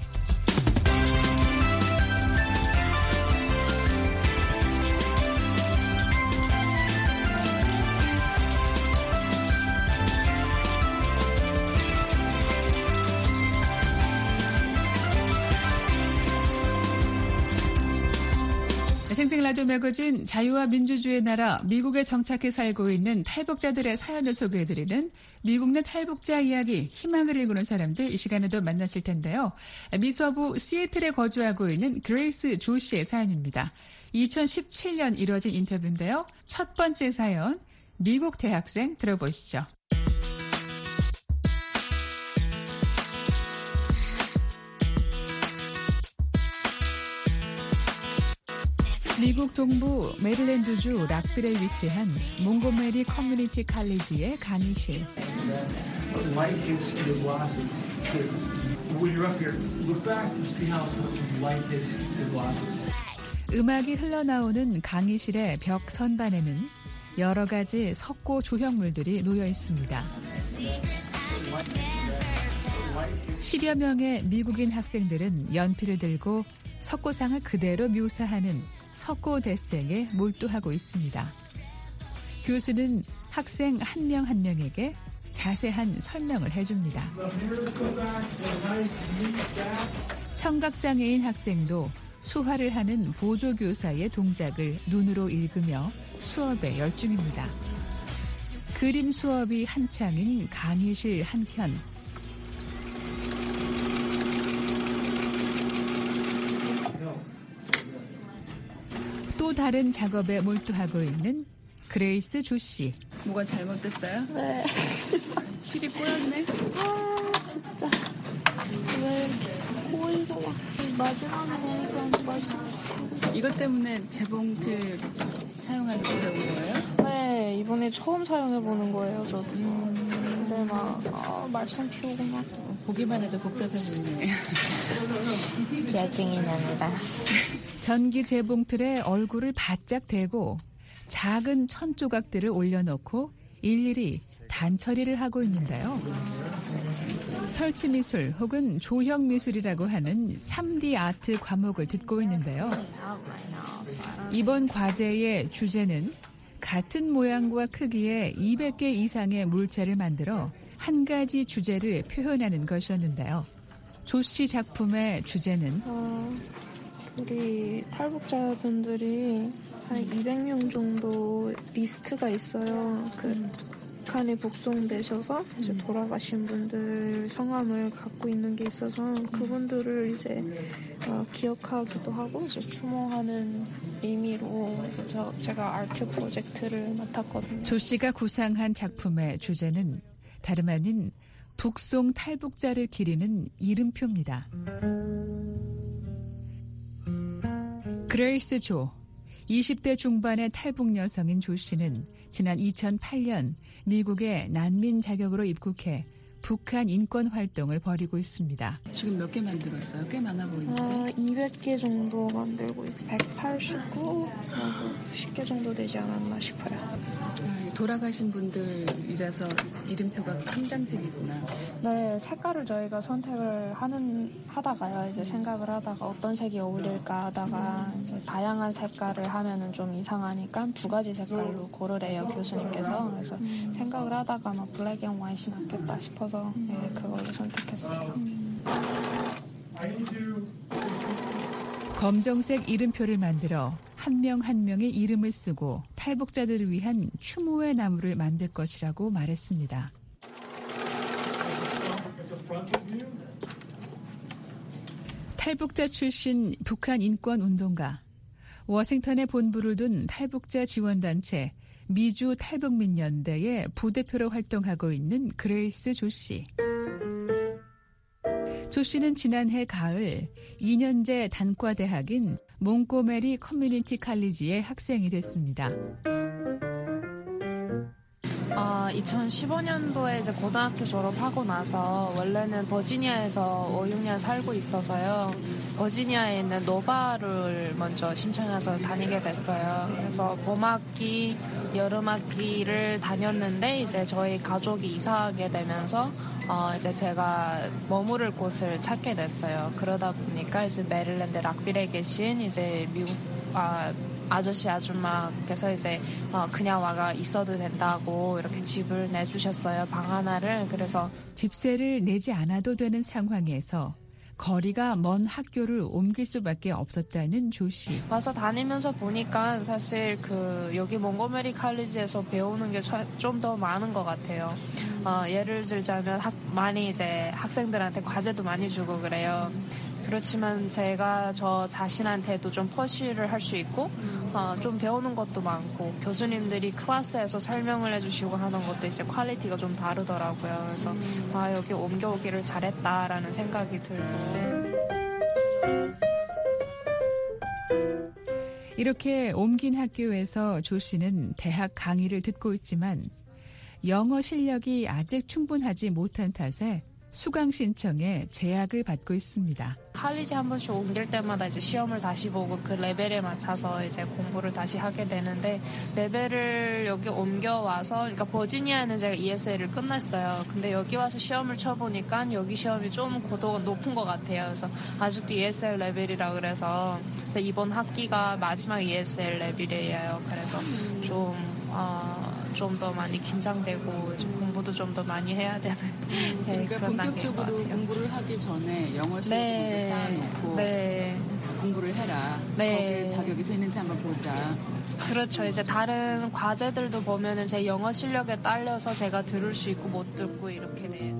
생생 라디오 매거진 자유와 민주주의의 나라 미국에 정착해 살고 있는 탈북자들의 사연을 소개해드리는 미국 내 탈북자 이야기 희망을 일구는 사람들 이 시간에도 만나실 텐데요. 미서부 시애틀에 거주하고 있는 그레이스 조 씨의 사연입니다. 이천십칠 년 이루어진 인터뷰인데요. 첫 번째 사연 미국 대학생 들어보시죠. 미국 동부 메릴랜드주 락빌에 위치한 몽고메리 커뮤니티 칼리지의 강의실. 음악이 흘러나오는 강의실의 벽 선반에는 여러 가지 석고 조형물들이 놓여 있습니다. 십여 명의 미국인 학생들은 연필을 들고 석고상을 그대로 묘사하는 석고 대생에 몰두하고 있습니다. 교수는 학생 한 명 한 명에게 자세한 설명을 해줍니다. 청각장애인 학생도 수화를 하는 보조교사의 동작을 눈으로 읽으며 수업에 열중입니다. 그림 수업이 한창인 강의실 한켠. 또 다른 작업에 몰두하고 있는 그레이스 조 씨. 뭐가 잘못됐어요? 네. 실이 꼬였네. 아 진짜 왜 이렇게 보이고 막 마지막에 보니까 말씀. 이것 때문에 재봉틀 사용하게 되는 거예요? 네, 이번에 처음 사용해보는 거예요, 저도. 음, 근데 막, 아, 말썽 피우고 막. 보기만 해도 복잡해 보이네. 기하증이 납니다. 전기 재봉틀에 얼굴을 바짝 대고 작은 천 조각들을 올려놓고 일일이 단처리를 하고 있는데요. 설치미술 혹은 조형미술이라고 하는 삼디 아트 과목을 듣고 있는데요. 이번 과제의 주제는 같은 모양과 크기의 이백 개 이상의 물체를 만들어 한 가지 주제를 표현하는 것이었는데요. 조 씨 작품의 주제는 어, 우리 탈북자분들이 한 이백 명 정도 리스트가 있어요. 그 북한에 북송되셔서 이제 돌아가신 분들 성함을 갖고 있는 게 있어서 그분들을 이제 어, 기억하기도 하고 이제 추모하는 의미로 이제 저 제가 아트 프로젝트를 맡았거든요. 조 씨가 구상한 작품의 주제는 다름 아닌 북송 탈북자를 기리는 이름표입니다. 그레이스 조, 이십 대 중반의 탈북 여성인 조 씨는 지난 이천팔 년 미국에 난민 자격으로 입국해 북한 인권 활동을 벌이고 있습니다. 지금 몇 개 만들었어요? 꽤 많아 보이는데. 아, 이백 개 정도 만들고 있어요. 백팔십구, 구십 개 정도 되지 않았나 싶어요. 돌아가신 분들이라서 이름표가 한 장씩이구나. 네, 색깔을 저희가 선택을 하는 하다가요. 이제 생각을 하다가 어떤 색이 어울릴까 하다가 이제 다양한 색깔을 하면은 좀 이상하니까 두 가지 색깔로 고르래요, 교수님께서. 그래서 음. 생각을 하다가 막 블랙 앤 화이트이 낫겠다 싶어서 음. 네, 그걸로 선택했어요. 음. 검정색 이름표를 만들어 한 명 한 명의 이름을 쓰고 탈북자들을 위한 추모의 나무를 만들 것이라고 말했습니다. 탈북자 출신 북한 인권운동가, 워싱턴에 본부를 둔 탈북자 지원단체 미주 탈북민연대의 부대표로 활동하고 있는 그레이스 조 씨. 조 씨는 지난해 가을 이 년제 단과대학인 몽고메리 커뮤니티 칼리지의 학생이 됐습니다. 아, 이천십오 년도에 이제 고등학교 졸업하고 나서 원래는 버지니아에서 오, 육 년 살고 있어서요. 버지니아에 있는 노바를 먼저 신청해서 다니게 됐어요. 그래서 봄학기, 여름학기를 다녔는데 이제 저희 가족이 이사하게 되면서 어, 이제 제가 머무를 곳을 찾게 됐어요. 그러다 보니까 이제 메릴랜드 락빌에 계신 이제 미국 아, 아저씨 아줌마께서 이제 어, 그냥 와가 있어도 된다고 이렇게 집을 내주셨어요. 방 하나를. 그래서 집세를 내지 않아도 되는 상황에서 거리가 먼 학교를 옮길 수밖에 없었다는 조 씨. 와서 다니면서 보니까 사실 그 여기 몽고메리 칼리지에서 배우는 게 좀 더 많은 것 같아요. 어, 예를 들자면 학, 많이 이제 학생들한테 과제도 많이 주고 그래요. 그렇지만 제가 저 자신한테도 좀 퍼시를 할 수 있고 어, 좀 배우는 것도 많고 교수님들이 클래스에서 설명을 해주시고 하는 것도 이제 퀄리티가 좀 다르더라고요. 그래서 아, 여기 옮겨오기를 잘했다라는 생각이 들고. 이렇게 옮긴 학교에서 조 씨는 대학 강의를 듣고 있지만 영어 실력이 아직 충분하지 못한 탓에 수강 신청에 제약을 받고 있습니다. 칼리지 한 번씩 옮길 때마다 이제 시험을 다시 보고 그 레벨에 맞춰서 이제 공부를 다시 하게 되는데 레벨을 여기 옮겨와서 그러니까 버지니아에는 제가 이에스엘을 끝냈어요. 근데 여기 와서 시험을 쳐보니까 여기 시험이 좀 고도가 높은 것 같아요. 그래서 아직도 이에스엘 레벨이라 그래서, 그래서 이번 학기가 마지막 이에스엘 레벨이에요. 그래서 좀 어, 좀 더 많이 긴장되고 이제 공부도 좀 더 많이 해야 되는 네, 그러니까 그런 단계인 것 본격적으로 같아요. 공부를 하기 전에 영어 실력을 네, 쌓아놓고 네. 공부를 해라. 네. 거기에 자격이 되는지 한번 보자. 그렇죠. 이제 다른 과제들도 보면은 제 영어 실력에 딸려서 제가 들을 수 있고 못 듣고 이렇게 돼요.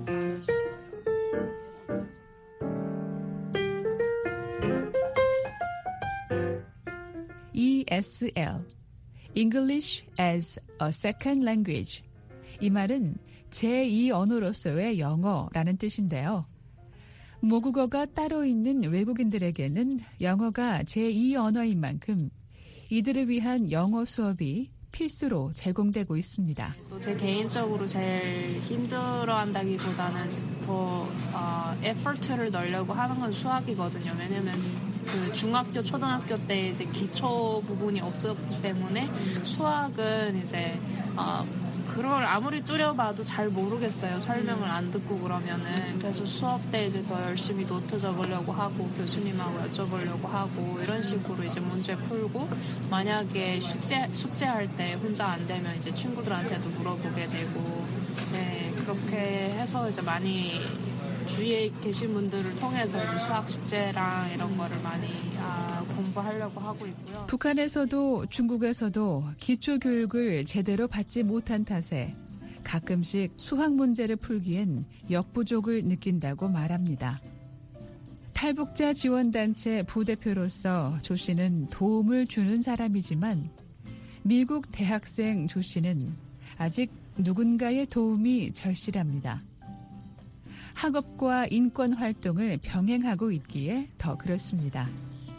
이에스엘 English as a Second Language. 이 말은 제이 언어로서의 영어라는 뜻인데요. 모국어가 따로 있는 외국인들에게는 영어가 제이 언어인 만큼 이들을 위한 영어 수업이 필수로 제공되고 있습니다. 제 개인적으로 제일 힘들어한다기보다는 더 어, 에포트를 넣으려고 하는 건 수학이거든요. 왜냐면 그 중학교, 초등학교 때 이제 기초 부분이 없었기 때문에 수학은 이제 어, 그걸 아무리 뚜려봐도 잘 모르겠어요. 설명을 안 듣고 그러면은. 그래서 수업 때 이제 더 열심히 노트 적으려고 하고 교수님하고 여쭤보려고 하고 이런 식으로 이제 문제 풀고 만약에 숙제, 숙제할 때 혼자 안 되면 이제 친구들한테도 물어보게 되고 네, 그렇게 해서 이제 많이 주위에 계신 분들을 통해서 이제 수학 숙제랑 이런 거를 많이 아, 공부하려고 하고 있고요. 북한에서도 중국에서도 기초교육을 제대로 받지 못한 탓에 가끔씩 수학 문제를 풀기엔 역부족을 느낀다고 말합니다. 탈북자 지원단체 부대표로서 조 씨는 도움을 주는 사람이지만 미국 대학생 조 씨는 아직 누군가의 도움이 절실합니다. 학업과 인권 활동을 병행하고 있기에 더 그렇습니다.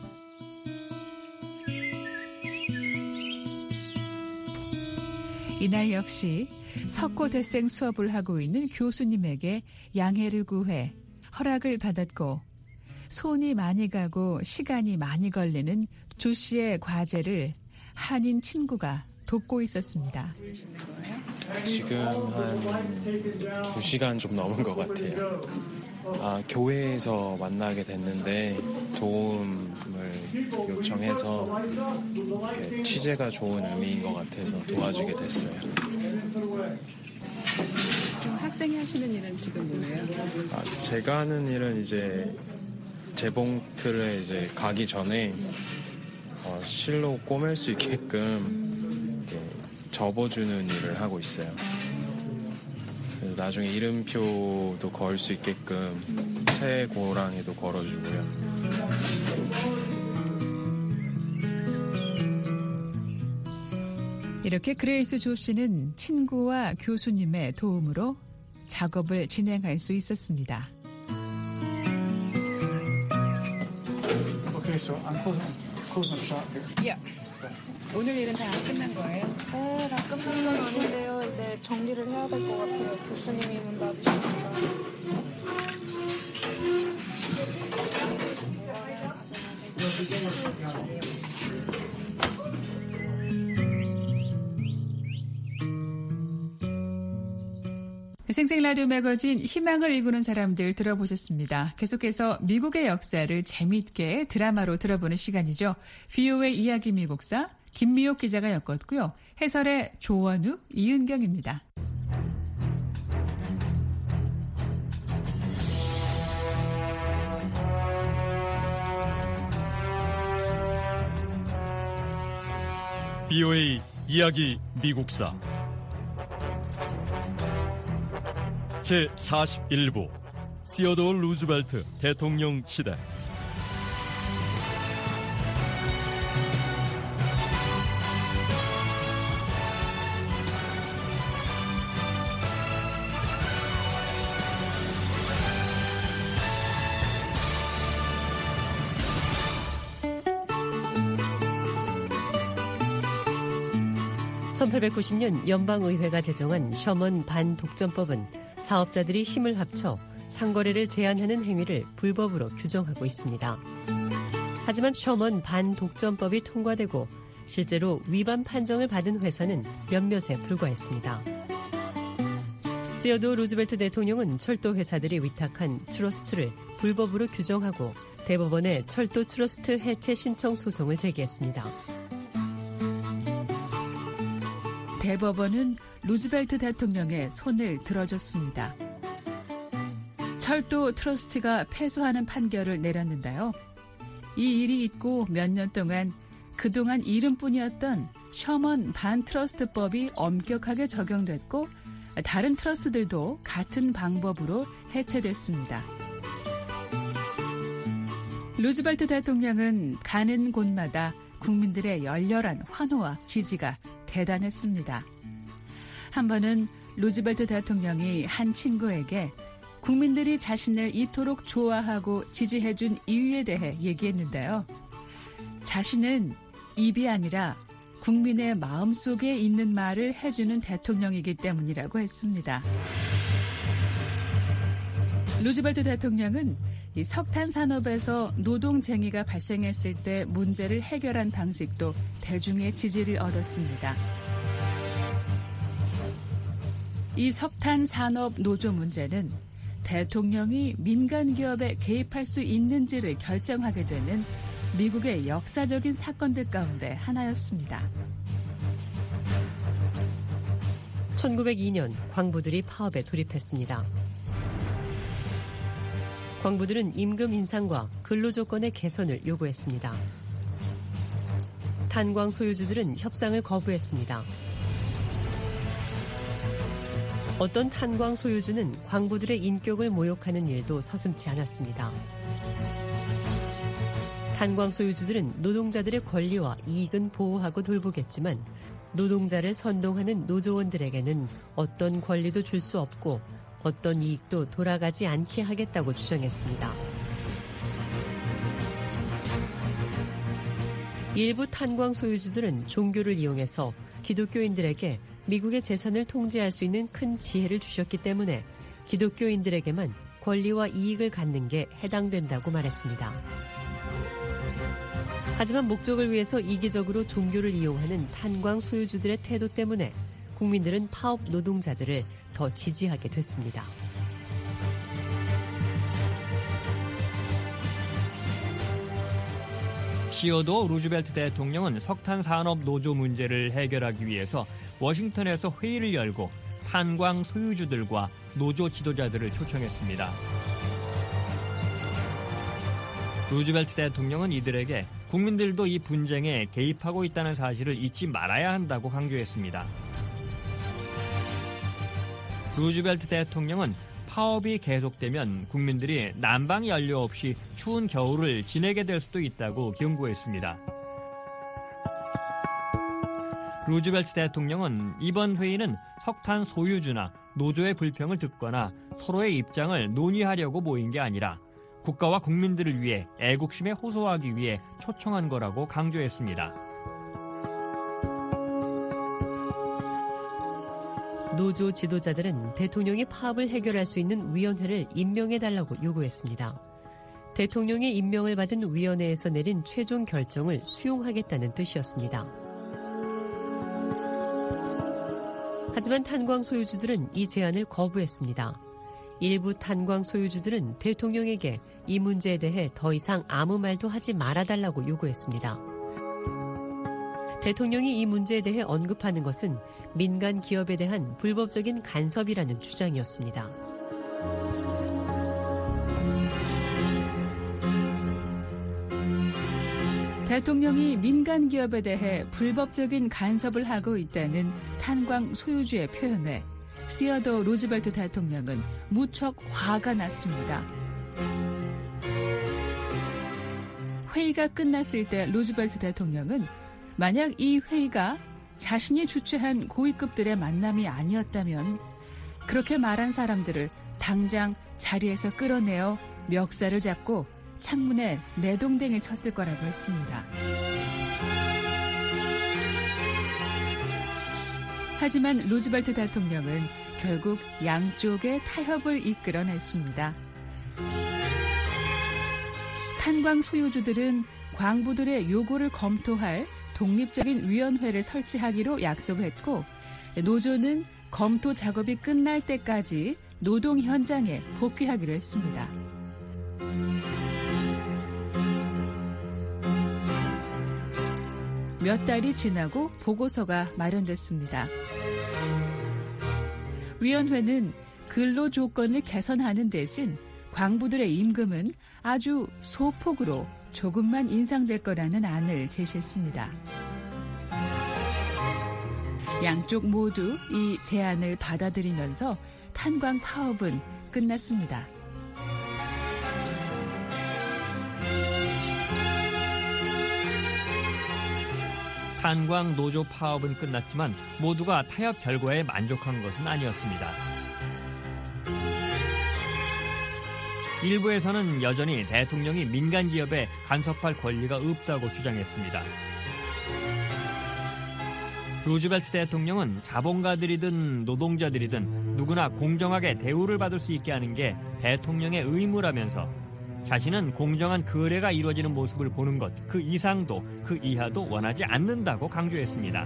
이날 역시 석고대생 수업을 하고 있는 교수님에게 양해를 구해 허락을 받았고 손이 많이 가고 시간이 많이 걸리는 조 씨의 과제를 한인 친구가 돕고 있었습니다. 지금 한 두 시간 좀 넘은 것 같아요. 아, 교회에서 만나게 됐는데 도움을 요청해서 이렇게 취재가 좋은 의미인 것 같아서 도와주게 됐어요. 학생이 하시는 일은 지금 뭐예요? 아, 제가 하는 일은 이제 재봉틀에 이제 가기 전에 어, 실로 꼬맬 수 있게끔 이렇게 접어주는 일을 하고 있어요. 그래서 나중에 이름표도 걸 수 있게끔 새 고랑에도 걸어주고요. 이렇게 그레이스 조 씨는 친구와 교수님의 도움으로 작업을 진행할 수 있었습니다. Okay, so I'm closing, closing shop here. 야, 오늘 일은 다 끝난 거예요? 네, 다 끝난 건 아닌데요. 이제 정리를 해야 될 것 같아요. 교수님이 문 닫으시니까. 생생 라디오 매거진 희망을 일구는 사람들 들어보셨습니다. 계속해서 미국의 역사를 재미있게 드라마로 들어보는 시간이죠. 브이오에이 이야기 미국사 김미옥 기자가 엮었고요. 해설의 조원우, 이은경입니다. 브이오에이 이야기 미국사 제사십일 부 시어도어 루즈벨트 대통령 시대. 천팔백구십 년 연방의회가 제정한 셔먼 반독점법은 사업자들이 힘을 합쳐 상거래를 제한하는 행위를 불법으로 규정하고 있습니다. 하지만 셔먼 반독점법이 통과되고 실제로 위반 판정을 받은 회사는 몇몇에 불과했습니다. 시어도어 루즈벨트 대통령은 철도 회사들이 위탁한 트러스트를 불법으로 규정하고 대법원에 철도 트러스트 해체 신청 소송을 제기했습니다. 대법원은 루즈벨트 대통령의 손을 들어줬습니다. 철도 트러스트가 패소하는 판결을 내렸는데요. 이 일이 있고 몇 년 동안 그동안 이름뿐이었던 셔먼 반트러스트법이 엄격하게 적용됐고 다른 트러스트들도 같은 방법으로 해체됐습니다. 루즈벨트 대통령은 가는 곳마다 국민들의 열렬한 환호와 지지가 대단했습니다. 한 번은 루즈벨트 대통령이 한 친구에게 국민들이 자신을 이토록 좋아하고 지지해준 이유에 대해 얘기했는데요. 자신은 입이 아니라 국민의 마음속에 있는 말을 해주는 대통령이기 때문이라고 했습니다. 루즈벨트 대통령은 이 석탄 산업에서 노동쟁의가 발생했을 때 문제를 해결한 방식도 대중의 지지를 얻었습니다. 이 석탄 산업 노조 문제는 대통령이 민간 기업에 개입할 수 있는지를 결정하게 되는 미국의 역사적인 사건들 가운데 하나였습니다. 천구백이 년 광부들이 파업에 돌입했습니다. 광부들은 임금 인상과 근로조건의 개선을 요구했습니다. 탄광 소유주들은 협상을 거부했습니다. 어떤 탄광 소유주는 광부들의 인격을 모욕하는 일도 서슴지 않았습니다. 탄광 소유주들은 노동자들의 권리와 이익은 보호하고 돌보겠지만 노동자를 선동하는 노조원들에게는 어떤 권리도 줄 수 없고 어떤 이익도 돌아가지 않게 하겠다고 주장했습니다. 일부 탄광 소유주들은 종교를 이용해서 기독교인들에게 미국의 재산을 통제할 수 있는 큰 지혜를 주셨기 때문에 기독교인들에게만 권리와 이익을 갖는 게 해당된다고 말했습니다. 하지만 목적을 위해서 이기적으로 종교를 이용하는 탄광 소유주들의 태도 때문에 국민들은 파업 노동자들을 더 지지하게 됐습니다. 시어도어 루즈벨트 대통령은 석탄 산업 노조 문제를 해결하기 위해서 워싱턴에서 회의를 열고 탄광 소유주들과 노조 지도자들을 초청했습니다. 루즈벨트 대통령은 이들에게 국민들도 이 분쟁에 개입하고 있다는 사실을 잊지 말아야 한다고 강조했습니다. 루즈벨트 대통령은 파업이 계속되면 국민들이 난방 연료 없이 추운 겨울을 지내게 될 수도 있다고 경고했습니다. 루즈벨트 대통령은 이번 회의는 석탄 소유주나 노조의 불평을 듣거나 서로의 입장을 논의하려고 모인 게 아니라 국가와 국민들을 위해 애국심에 호소하기 위해 초청한 거라고 강조했습니다. 노조 지도자들은 대통령이 파업을 해결할 수 있는 위원회를 임명해달라고 요구했습니다. 대통령의 임명을 받은 위원회에서 내린 최종 결정을 수용하겠다는 뜻이었습니다. 하지만 탄광 소유주들은 이 제안을 거부했습니다. 일부 탄광 소유주들은 대통령에게 이 문제에 대해 더 이상 아무 말도 하지 말아달라고 요구했습니다. 대통령이 이 문제에 대해 언급하는 것은 민간 기업에 대한 불법적인 간섭이라는 주장이었습니다. 대통령이 민간 기업에 대해 불법적인 간섭을 하고 있다는 탄광 소유주의 표현에 시어도어 루즈벨트 대통령은 무척 화가 났습니다. 회의가 끝났을 때 루즈벨트 대통령은 만약 이 회의가 자신이 주최한 고위급들의 만남이 아니었다면 그렇게 말한 사람들을 당장 자리에서 끌어내어 멱살을 잡고 창문에 내동댕이 쳤을 거라고 했습니다. 하지만 루즈벨트 대통령은 결국 양쪽의 타협을 이끌어냈습니다. 탄광 소유주들은 광부들의 요구를 검토할 독립적인 위원회를 설치하기로 약속했고, 노조는 검토 작업이 끝날 때까지 노동 현장에 복귀하기로 했습니다. 몇 달이 지나고 보고서가 마련됐습니다. 위원회는 근로 조건을 개선하는 대신 광부들의 임금은 아주 소폭으로 조금만 인상될 거라는 안을 제시했습니다. 양쪽 모두 이 제안을 받아들이면서 탄광 파업은 끝났습니다. 탄광 노조 파업은 끝났지만 모두가 타협 결과에 만족한 것은 아니었습니다. 일부에서는 여전히 대통령이 민간 기업에 간섭할 권리가 없다고 주장했습니다. 루즈벨트 대통령은 자본가들이든 노동자들이든 누구나 공정하게 대우를 받을 수 있게 하는 게 대통령의 의무라면서 자신은 공정한 거래가 이루어지는 모습을 보는 것, 그 이상도 그 이하도 원하지 않는다고 강조했습니다.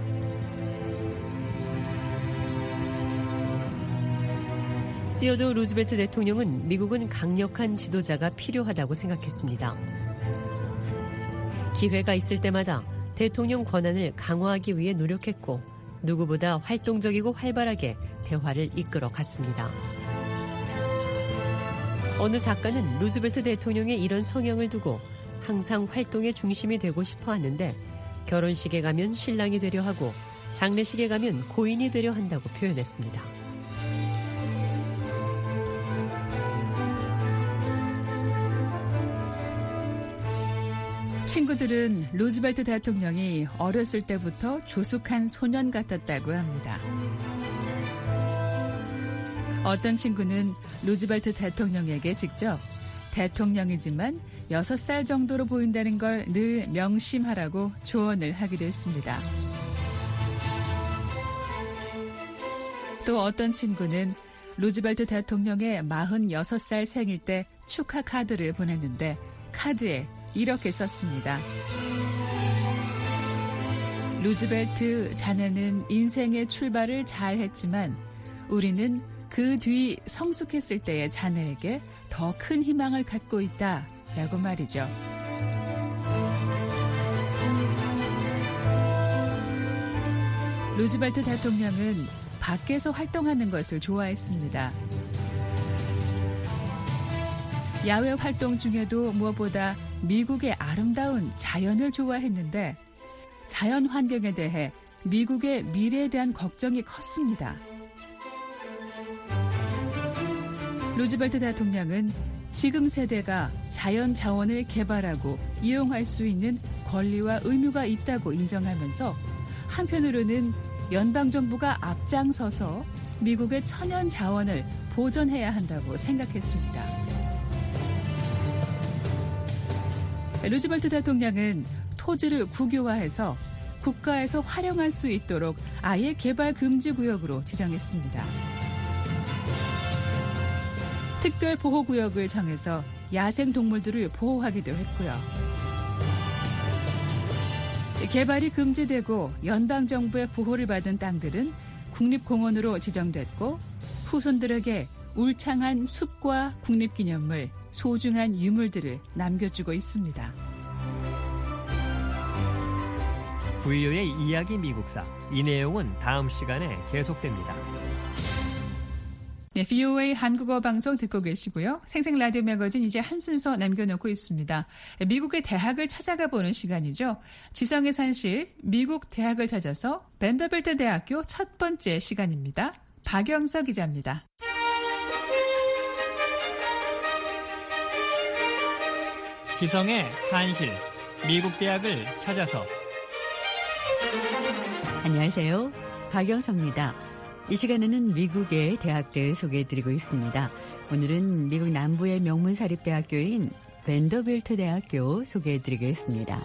시어도 루즈벨트 대통령은 미국은 강력한 지도자가 필요하다고 생각했습니다. 기회가 있을 때마다 대통령 권한을 강화하기 위해 노력했고 누구보다 활동적이고 활발하게 대화를 이끌어 갔습니다. 어느 작가는 루즈벨트 대통령의 이런 성향을 두고 항상 활동의 중심이 되고 싶어 하는데 결혼식에 가면 신랑이 되려 하고 장례식에 가면 고인이 되려 한다고 표현했습니다. 친구들은 루즈벨트 대통령이 어렸을 때부터 조숙한 소년 같았다고 합니다. 어떤 친구는 루즈벨트 대통령에게 직접 대통령이지만 여섯 살 정도로 보인다는 걸 늘 명심하라고 조언을 하기도 했습니다. 또 어떤 친구는 루즈벨트 대통령의 마흔여섯 살 생일 때 축하 카드를 보냈는데 카드에 이렇게 썼습니다. 루즈벨트 자네는 인생의 출발을 잘 했지만 우리는 그 뒤 성숙했을 때의 자네에게 더 큰 희망을 갖고 있다 라고 말이죠. 루즈벨트 대통령은 밖에서 활동하는 것을 좋아했습니다. 야외 활동 중에도 무엇보다 미국의 아름다운 자연을 좋아했는데 자연 환경에 대해 미국의 미래에 대한 걱정이 컸습니다. 루즈벨트 대통령은 지금 세대가 자연 자원을 개발하고 이용할 수 있는 권리와 의무가 있다고 인정하면서 한편으로는 연방정부가 앞장서서 미국의 천연 자원을 보존해야 한다고 생각했습니다. 루즈벨트 대통령은 토지를 국유화해서 국가에서 활용할 수 있도록 아예 개발 금지 구역으로 지정했습니다. 특별 보호구역을 정해서 야생동물들을 보호하기도 했고요. 개발이 금지되고 연방정부의 보호를 받은 땅들은 국립공원으로 지정됐고 후손들에게 울창한 숲과 국립기념물, 소중한 유물들을 남겨주고 있습니다. 브이오에이 이야기 미국사. 이 내용은 다음 시간에 계속됩니다. 네, 브이오에이 한국어 방송 듣고 계시고요. 생생 라디오 매거진 이제 한 순서 남겨놓고 있습니다. 미국의 대학을 찾아가 보는 시간이죠. 지성의 산실, 미국 대학을 찾아서 밴더빌트 대학교 첫 번째 시간입니다. 박영서 기자입니다. 지성의 산실, 미국 대학을 찾아서. 안녕하세요. 박영서입니다. 이 시간에는 미국의 대학들 소개해드리고 있습니다. 오늘은 미국 남부의 명문 사립대학교인 밴더빌트 대학교 소개해드리겠습니다.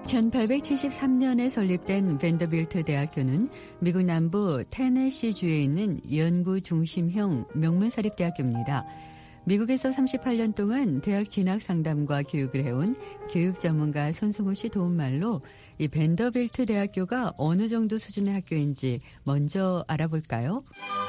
천팔백칠십삼 년에 설립된 밴더빌트 대학교는 미국 남부 테네시주에 있는 연구 중심형 명문사립대학교입니다. 미국에서 삼십팔 년 동안 대학 진학 상담과 교육을 해온 교육 전문가 손승호 씨 도움말로 이 밴더빌트 대학교가 어느 정도 수준의 학교인지 먼저 알아볼까요?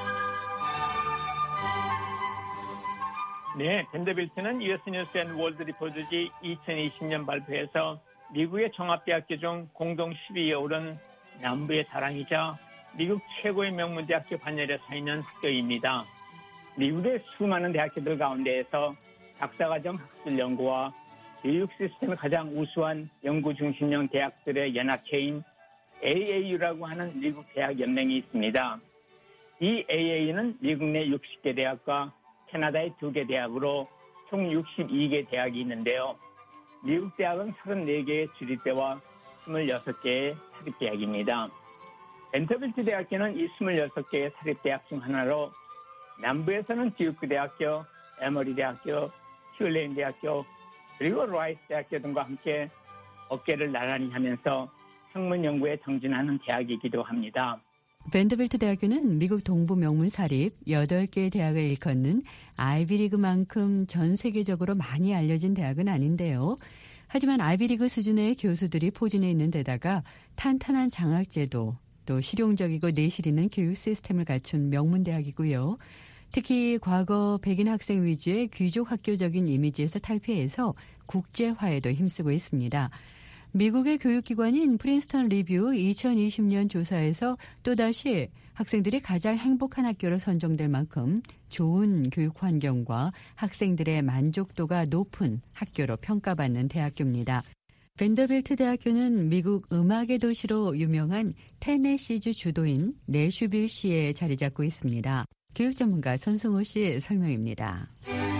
네, 밴더빌트는 유에스 뉴스 앤 월드 리포트지 이천이십 년 발표에서 미국의 종합대학교 중 공동 십 위에 오른 남부의 자랑이자 미국 최고의 명문대학교 반열에 서 있는 학교입니다. 미국의 수많은 대학교들 가운데에서 박사과정 학술 연구와 교육 시스템이 가장 우수한 연구 중심형 대학들의 연합체인 에이에이유라고 하는 미국 대학 연맹이 있습니다. 이 에이에이유는 미국 내 육십 개 대학과 캐나다의 두 개 대학으로 총 육십이 개 대학이 있는데요. 미국 대학은 서른네 개의 주립대와 스물여섯 개의 사립대학입니다. 밴더빌트 대학교는 이 스물여섯 개의 사립대학 중 하나로 남부에서는 듀크 대학교, 에머리 대학교, 튤레인 대학교, 그리고 라이스 대학교 등과 함께 어깨를 나란히 하면서 학문 연구에 정진하는 대학이기도 합니다. 밴더빌트 대학교는 미국 동부 명문 사립 여덟 개의 대학을 일컫는 아이비리그만큼 전 세계적으로 많이 알려진 대학은 아닌데요. 하지만 아이비리그 수준의 교수들이 포진해 있는 데다가 탄탄한 장학제도, 또 실용적이고 내실 있는 교육 시스템을 갖춘 명문 대학이고요. 특히 과거 백인 학생 위주의 귀족 학교적인 이미지에서 탈피해서 국제화에도 힘쓰고 있습니다. 미국의 교육기관인 프린스턴 리뷰 이천이십 년 조사에서 또다시 학생들이 가장 행복한 학교로 선정될 만큼 좋은 교육 환경과 학생들의 만족도가 높은 학교로 평가받는 대학교입니다. 밴더빌트 대학교는 미국 음악의 도시로 유명한 테네시주 주도인 내슈빌시에 자리 잡고 있습니다. 교육 전문가 손승호 씨 설명입니다.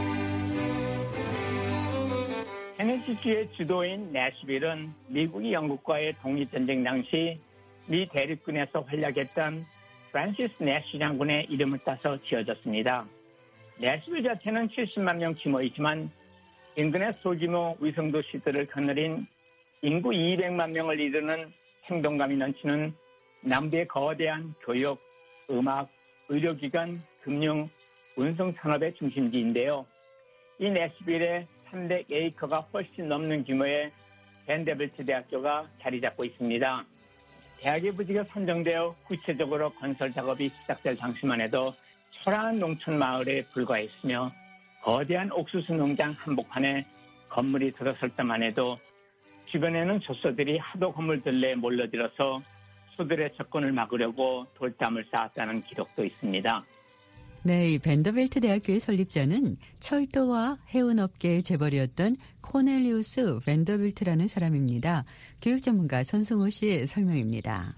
테네시주의 주도인 내슈빌은 미국이 영국과의 독립전쟁 당시 미 대륙군에서 활약했던 프란시스 내쉬 장군의 이름을 따서 지어졌습니다. 내슈빌 자체는 칠십만 명 규모이지만 인근의 소규모 위성도시들을 거느린 인구 이백만 명을 이루는 행동감이 넘치는 남부의 거대한 교육, 음악, 의료기관, 금융, 운송 산업의 중심지인데요. 이 내슈빌에 삼백 에이커가 훨씬 넘는 규모의 밴더빌트 대학교가 자리 잡고 있습니다. 대학의 부지가 선정되어 구체적으로 건설 작업이 시작될 당시만 해도 초라한 농촌 마을에 불과했으며 거대한 옥수수 농장 한복판에 건물이 들어설 때만 해도 주변에는 조소들이 하도 건물들에 몰려들어서 소들의 접근을 막으려고 돌담을 쌓았다는 기록도 있습니다. 네, 이 밴더빌트 대학교의 설립자는 철도와 해운업계의 재벌이었던 코넬리우스 밴더빌트라는 사람입니다. 교육 전문가 손승호 씨 설명입니다.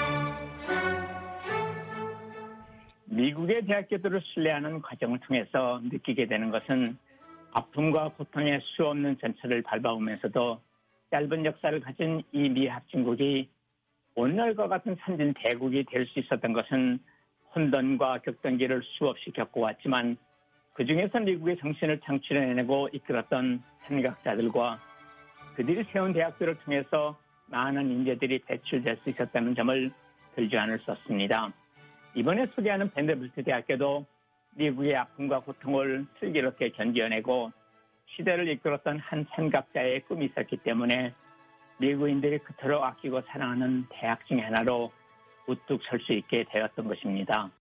미국의 대학교들을 신뢰하는 과정을 통해서 느끼게 되는 것은 아픔과 고통의 수없는 전철을 밟아오면서도 짧은 역사를 가진 이 미 합중국이 오늘과 같은 선진 대국이 될 수 있었던 것은 혼돈과 격동기를 수없이 겪어왔지만 그중에서 미국의 정신을 창출해내고 이끌었던 선각자들과 그들이 세운 대학들을 통해서 많은 인재들이 배출될 수 있었다는 점을 들지 않을 수 없습니다. 이번에 소개하는 밴더빌트 대학교도 미국의 아픔과 고통을 슬기롭게 견뎌내고 시대를 이끌었던 한 선각자의 꿈이 있었기 때문에 미국인들이 그토록 아끼고 사랑하는 대학 중의 하나로 우뚝 설 수 있게 되었던 것입니다.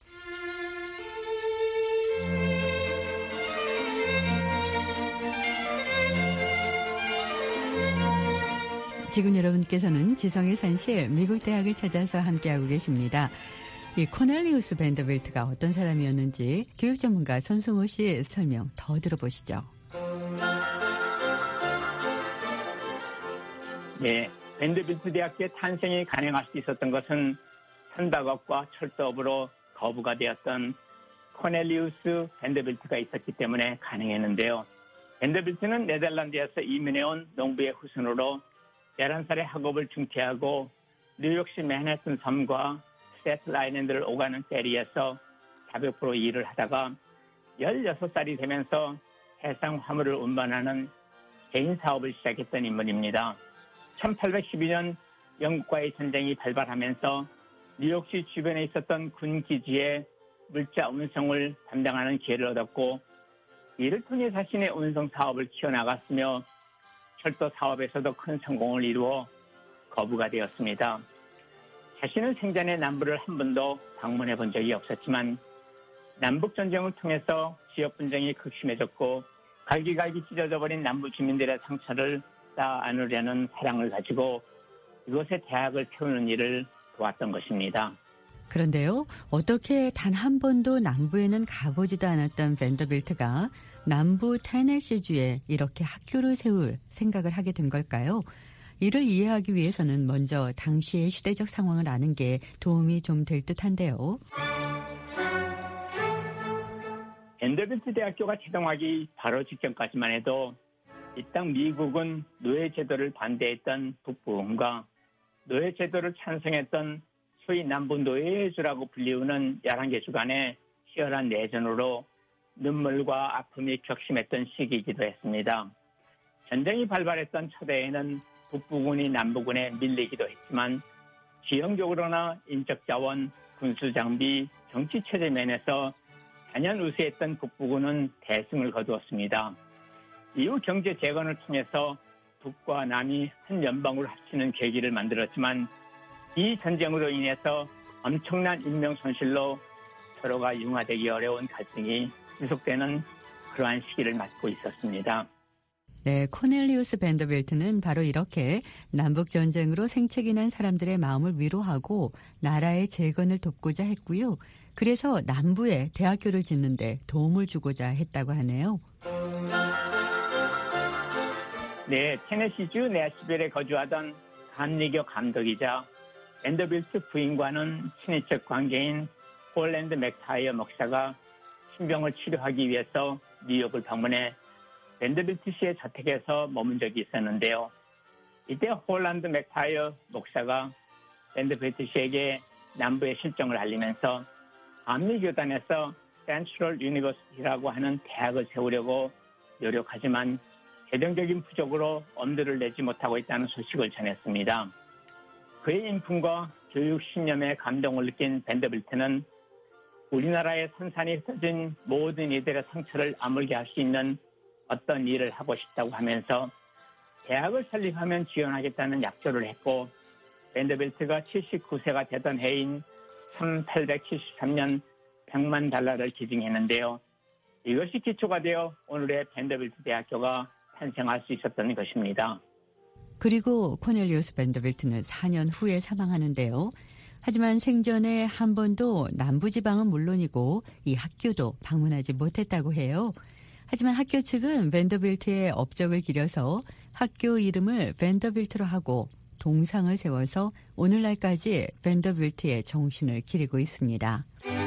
지금 여러분께서는 지성의 산실 미국 대학을 찾아서 함께하고 계십니다. 이 코넬리우스 밴더빌트가 어떤 사람이었는지 교육 전문가 손승호 씨 설명 더 들어보시죠. 네, 밴더빌트 대학교의 탄생이 가능할 수 있었던 것은 선박업과 철도업으로 거부가 되었던 코넬리우스 밴더빌트가 있었기 때문에 가능했는데요. 밴더빌트는 네덜란드에서 이민해온 농부의 후손으로 열한 살에 학업을 중퇴하고 뉴욕시 맨해튼 섬과 스태튼 아일랜드를 오가는 페리에서 자벽으로 일을 하다가 열여섯 살이 되면서 해상 화물을 운반하는 개인 사업을 시작했던 인물입니다. 천팔백십이 년 영국과의 전쟁이 발발하면서 뉴욕시 주변에 있었던 군 기지에 물자 운송을 담당하는 기회를 얻었고 이를 통해 자신의 운송 사업을 키워나갔으며 철도 사업에서도 큰 성공을 이루어 거부가 되었습니다. 자신은 생전에 남부를 한 번도 방문해 본 적이 없었지만 남북전쟁을 통해서 지역 분쟁이 극심해졌고 갈기갈기 찢어져 버린 남부 주민들의 상처를 쌓아 안으려는 사랑을 가지고 이곳에 대학을 세우는 일을 도왔던 것입니다. 그런데요, 어떻게 단 한 번도 남부에는 가보지도 않았던 밴더빌트가 남부 테네시주에 이렇게 학교를 세울 생각을 하게 된 걸까요? 이를 이해하기 위해서는 먼저 당시의 시대적 상황을 아는 게 도움이 좀 될 듯한데요. 밴더빌트 대학교가 개동하기 바로 직전까지만 해도 이 땅 미국은 노예제도를 반대했던 북부군과 노예제도를 찬성했던 소위 남부 노예주라고 불리우는 열한 개 주 간의 치열한 내전으로 눈물과 아픔이 격심했던 시기이기도 했습니다. 전쟁이 발발했던 초대에는 북부군이 남부군에 밀리기도 했지만 지형적으로나 인적 자원, 군수 장비, 정치 체제 면에서 단연 우세했던 북부군은 대승을 거두었습니다. 이후 경제 재건을 통해서 북과 남이 한 연방으로 합치는 계기를 만들었지만 이 전쟁으로 인해서 엄청난 인명 손실로 서로가 융화되기 어려운 갈등이 지속되는 그러한 시기를 맞고 있었습니다. 네, 코넬리우스 밴더빌트는 바로 이렇게 남북전쟁으로 생책이 난 사람들의 마음을 위로하고 나라의 재건을 돕고자 했고요. 그래서 남부에 대학교를 짓는 데 도움을 주고자 했다고 하네요. 네, 테네시주 내시빌에 거주하던 감리교 감독이자 밴더빌트 부인과는 친인척 관계인 홀랜드 맥타이어 목사가 신병을 치료하기 위해서 뉴욕을 방문해 밴더빌트 씨의 저택에서 머문 적이 있었는데요. 이때 홀랜드 맥타이어 목사가 밴더빌트 씨에게 남부의 실정을 알리면서 감리교단에서 센트럴 유니버시티라고 하는 대학을 세우려고 노력하지만 재정적인 부족으로 엄두를 내지 못하고 있다는 소식을 전했습니다. 그의 인품과 교육 신념에 감동을 느낀 밴더빌트는 우리나라의 선산이 흩어진 모든 이들의 상처를 아물게 할 수 있는 어떤 일을 하고 싶다고 하면서 대학을 설립하면 지원하겠다는 약조를 했고 밴더빌트가 칠십구 세가 되던 해인 천팔백칠십삼 년 백만 달러를 기증했는데요. 이것이 기초가 되어 오늘의 밴더빌트 대학교가 탄생할 수 있었던 것입니다. 그리고 코넬리우스 밴더빌트는 사 년 후에 사망하는데요. 하지만 생전에 한 번도 남부지방은 물론이고 이 학교도 방문하지 못했다고 해요. 하지만 학교 측은 밴더빌트의 업적을 기려서 학교 이름을 밴더빌트로 하고 동상을 세워서 오늘날까지 밴더빌트의 정신을 기리고 있습니다.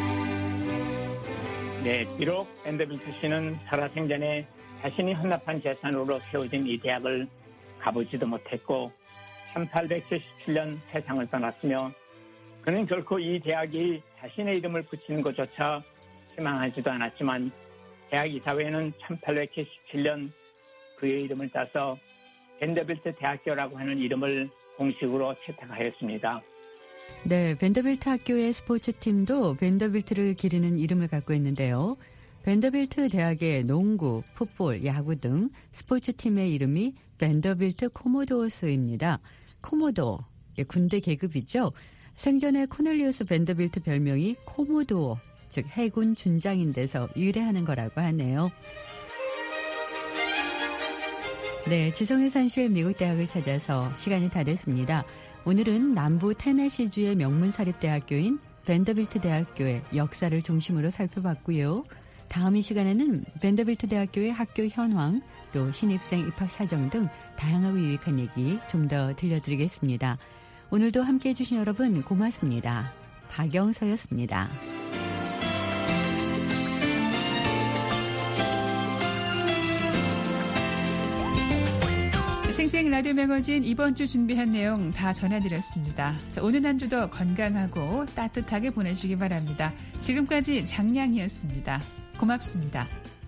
네, 비록 밴더빌트 씨는 살아생전에 자신이 헌납한 재산으로 세워진 이 대학을 가보지도 못했고 천팔백칠십칠 년 세상을 떠났으며 그는 결코 이 대학이 자신의 이름을 붙이는 것조차 희망하지도 않았지만 대학 이사회는 천팔백칠십칠 년 그의 이름을 따서 밴더빌트 대학교라고 하는 이름을 공식으로 채택하였습니다. 네, 밴더빌트 학교의 스포츠팀도 밴더빌트를 기리는 이름을 갖고 있는데요. 밴더빌트 대학의 농구, 풋볼, 야구 등 스포츠팀의 이름이 밴더빌트 코모도어스입니다. 코모도어, 군대 계급이죠. 생전에 코넬리우스 밴더빌트 별명이 코모도어, 즉 해군 준장인데서 유래하는 거라고 하네요. 네, 지성의 산실 미국 대학을 찾아서 시간이 다 됐습니다. 오늘은 남부 테네시주의 명문사립대학교인 밴더빌트 대학교의 역사를 중심으로 살펴봤고요. 다음 이 시간에는 밴더빌트 대학교의 학교 현황, 또 신입생 입학 사정 등 다양하고 유익한 얘기 좀 더 들려드리겠습니다. 오늘도 함께해 주신 여러분 고맙습니다. 박영서였습니다. 생생 라디오 매거진 이번 주 준비한 내용 다 전해드렸습니다. 자, 오늘 한 주도 건강하고 따뜻하게 보내시기 바랍니다. 지금까지 장량이었습니다. 고맙습니다.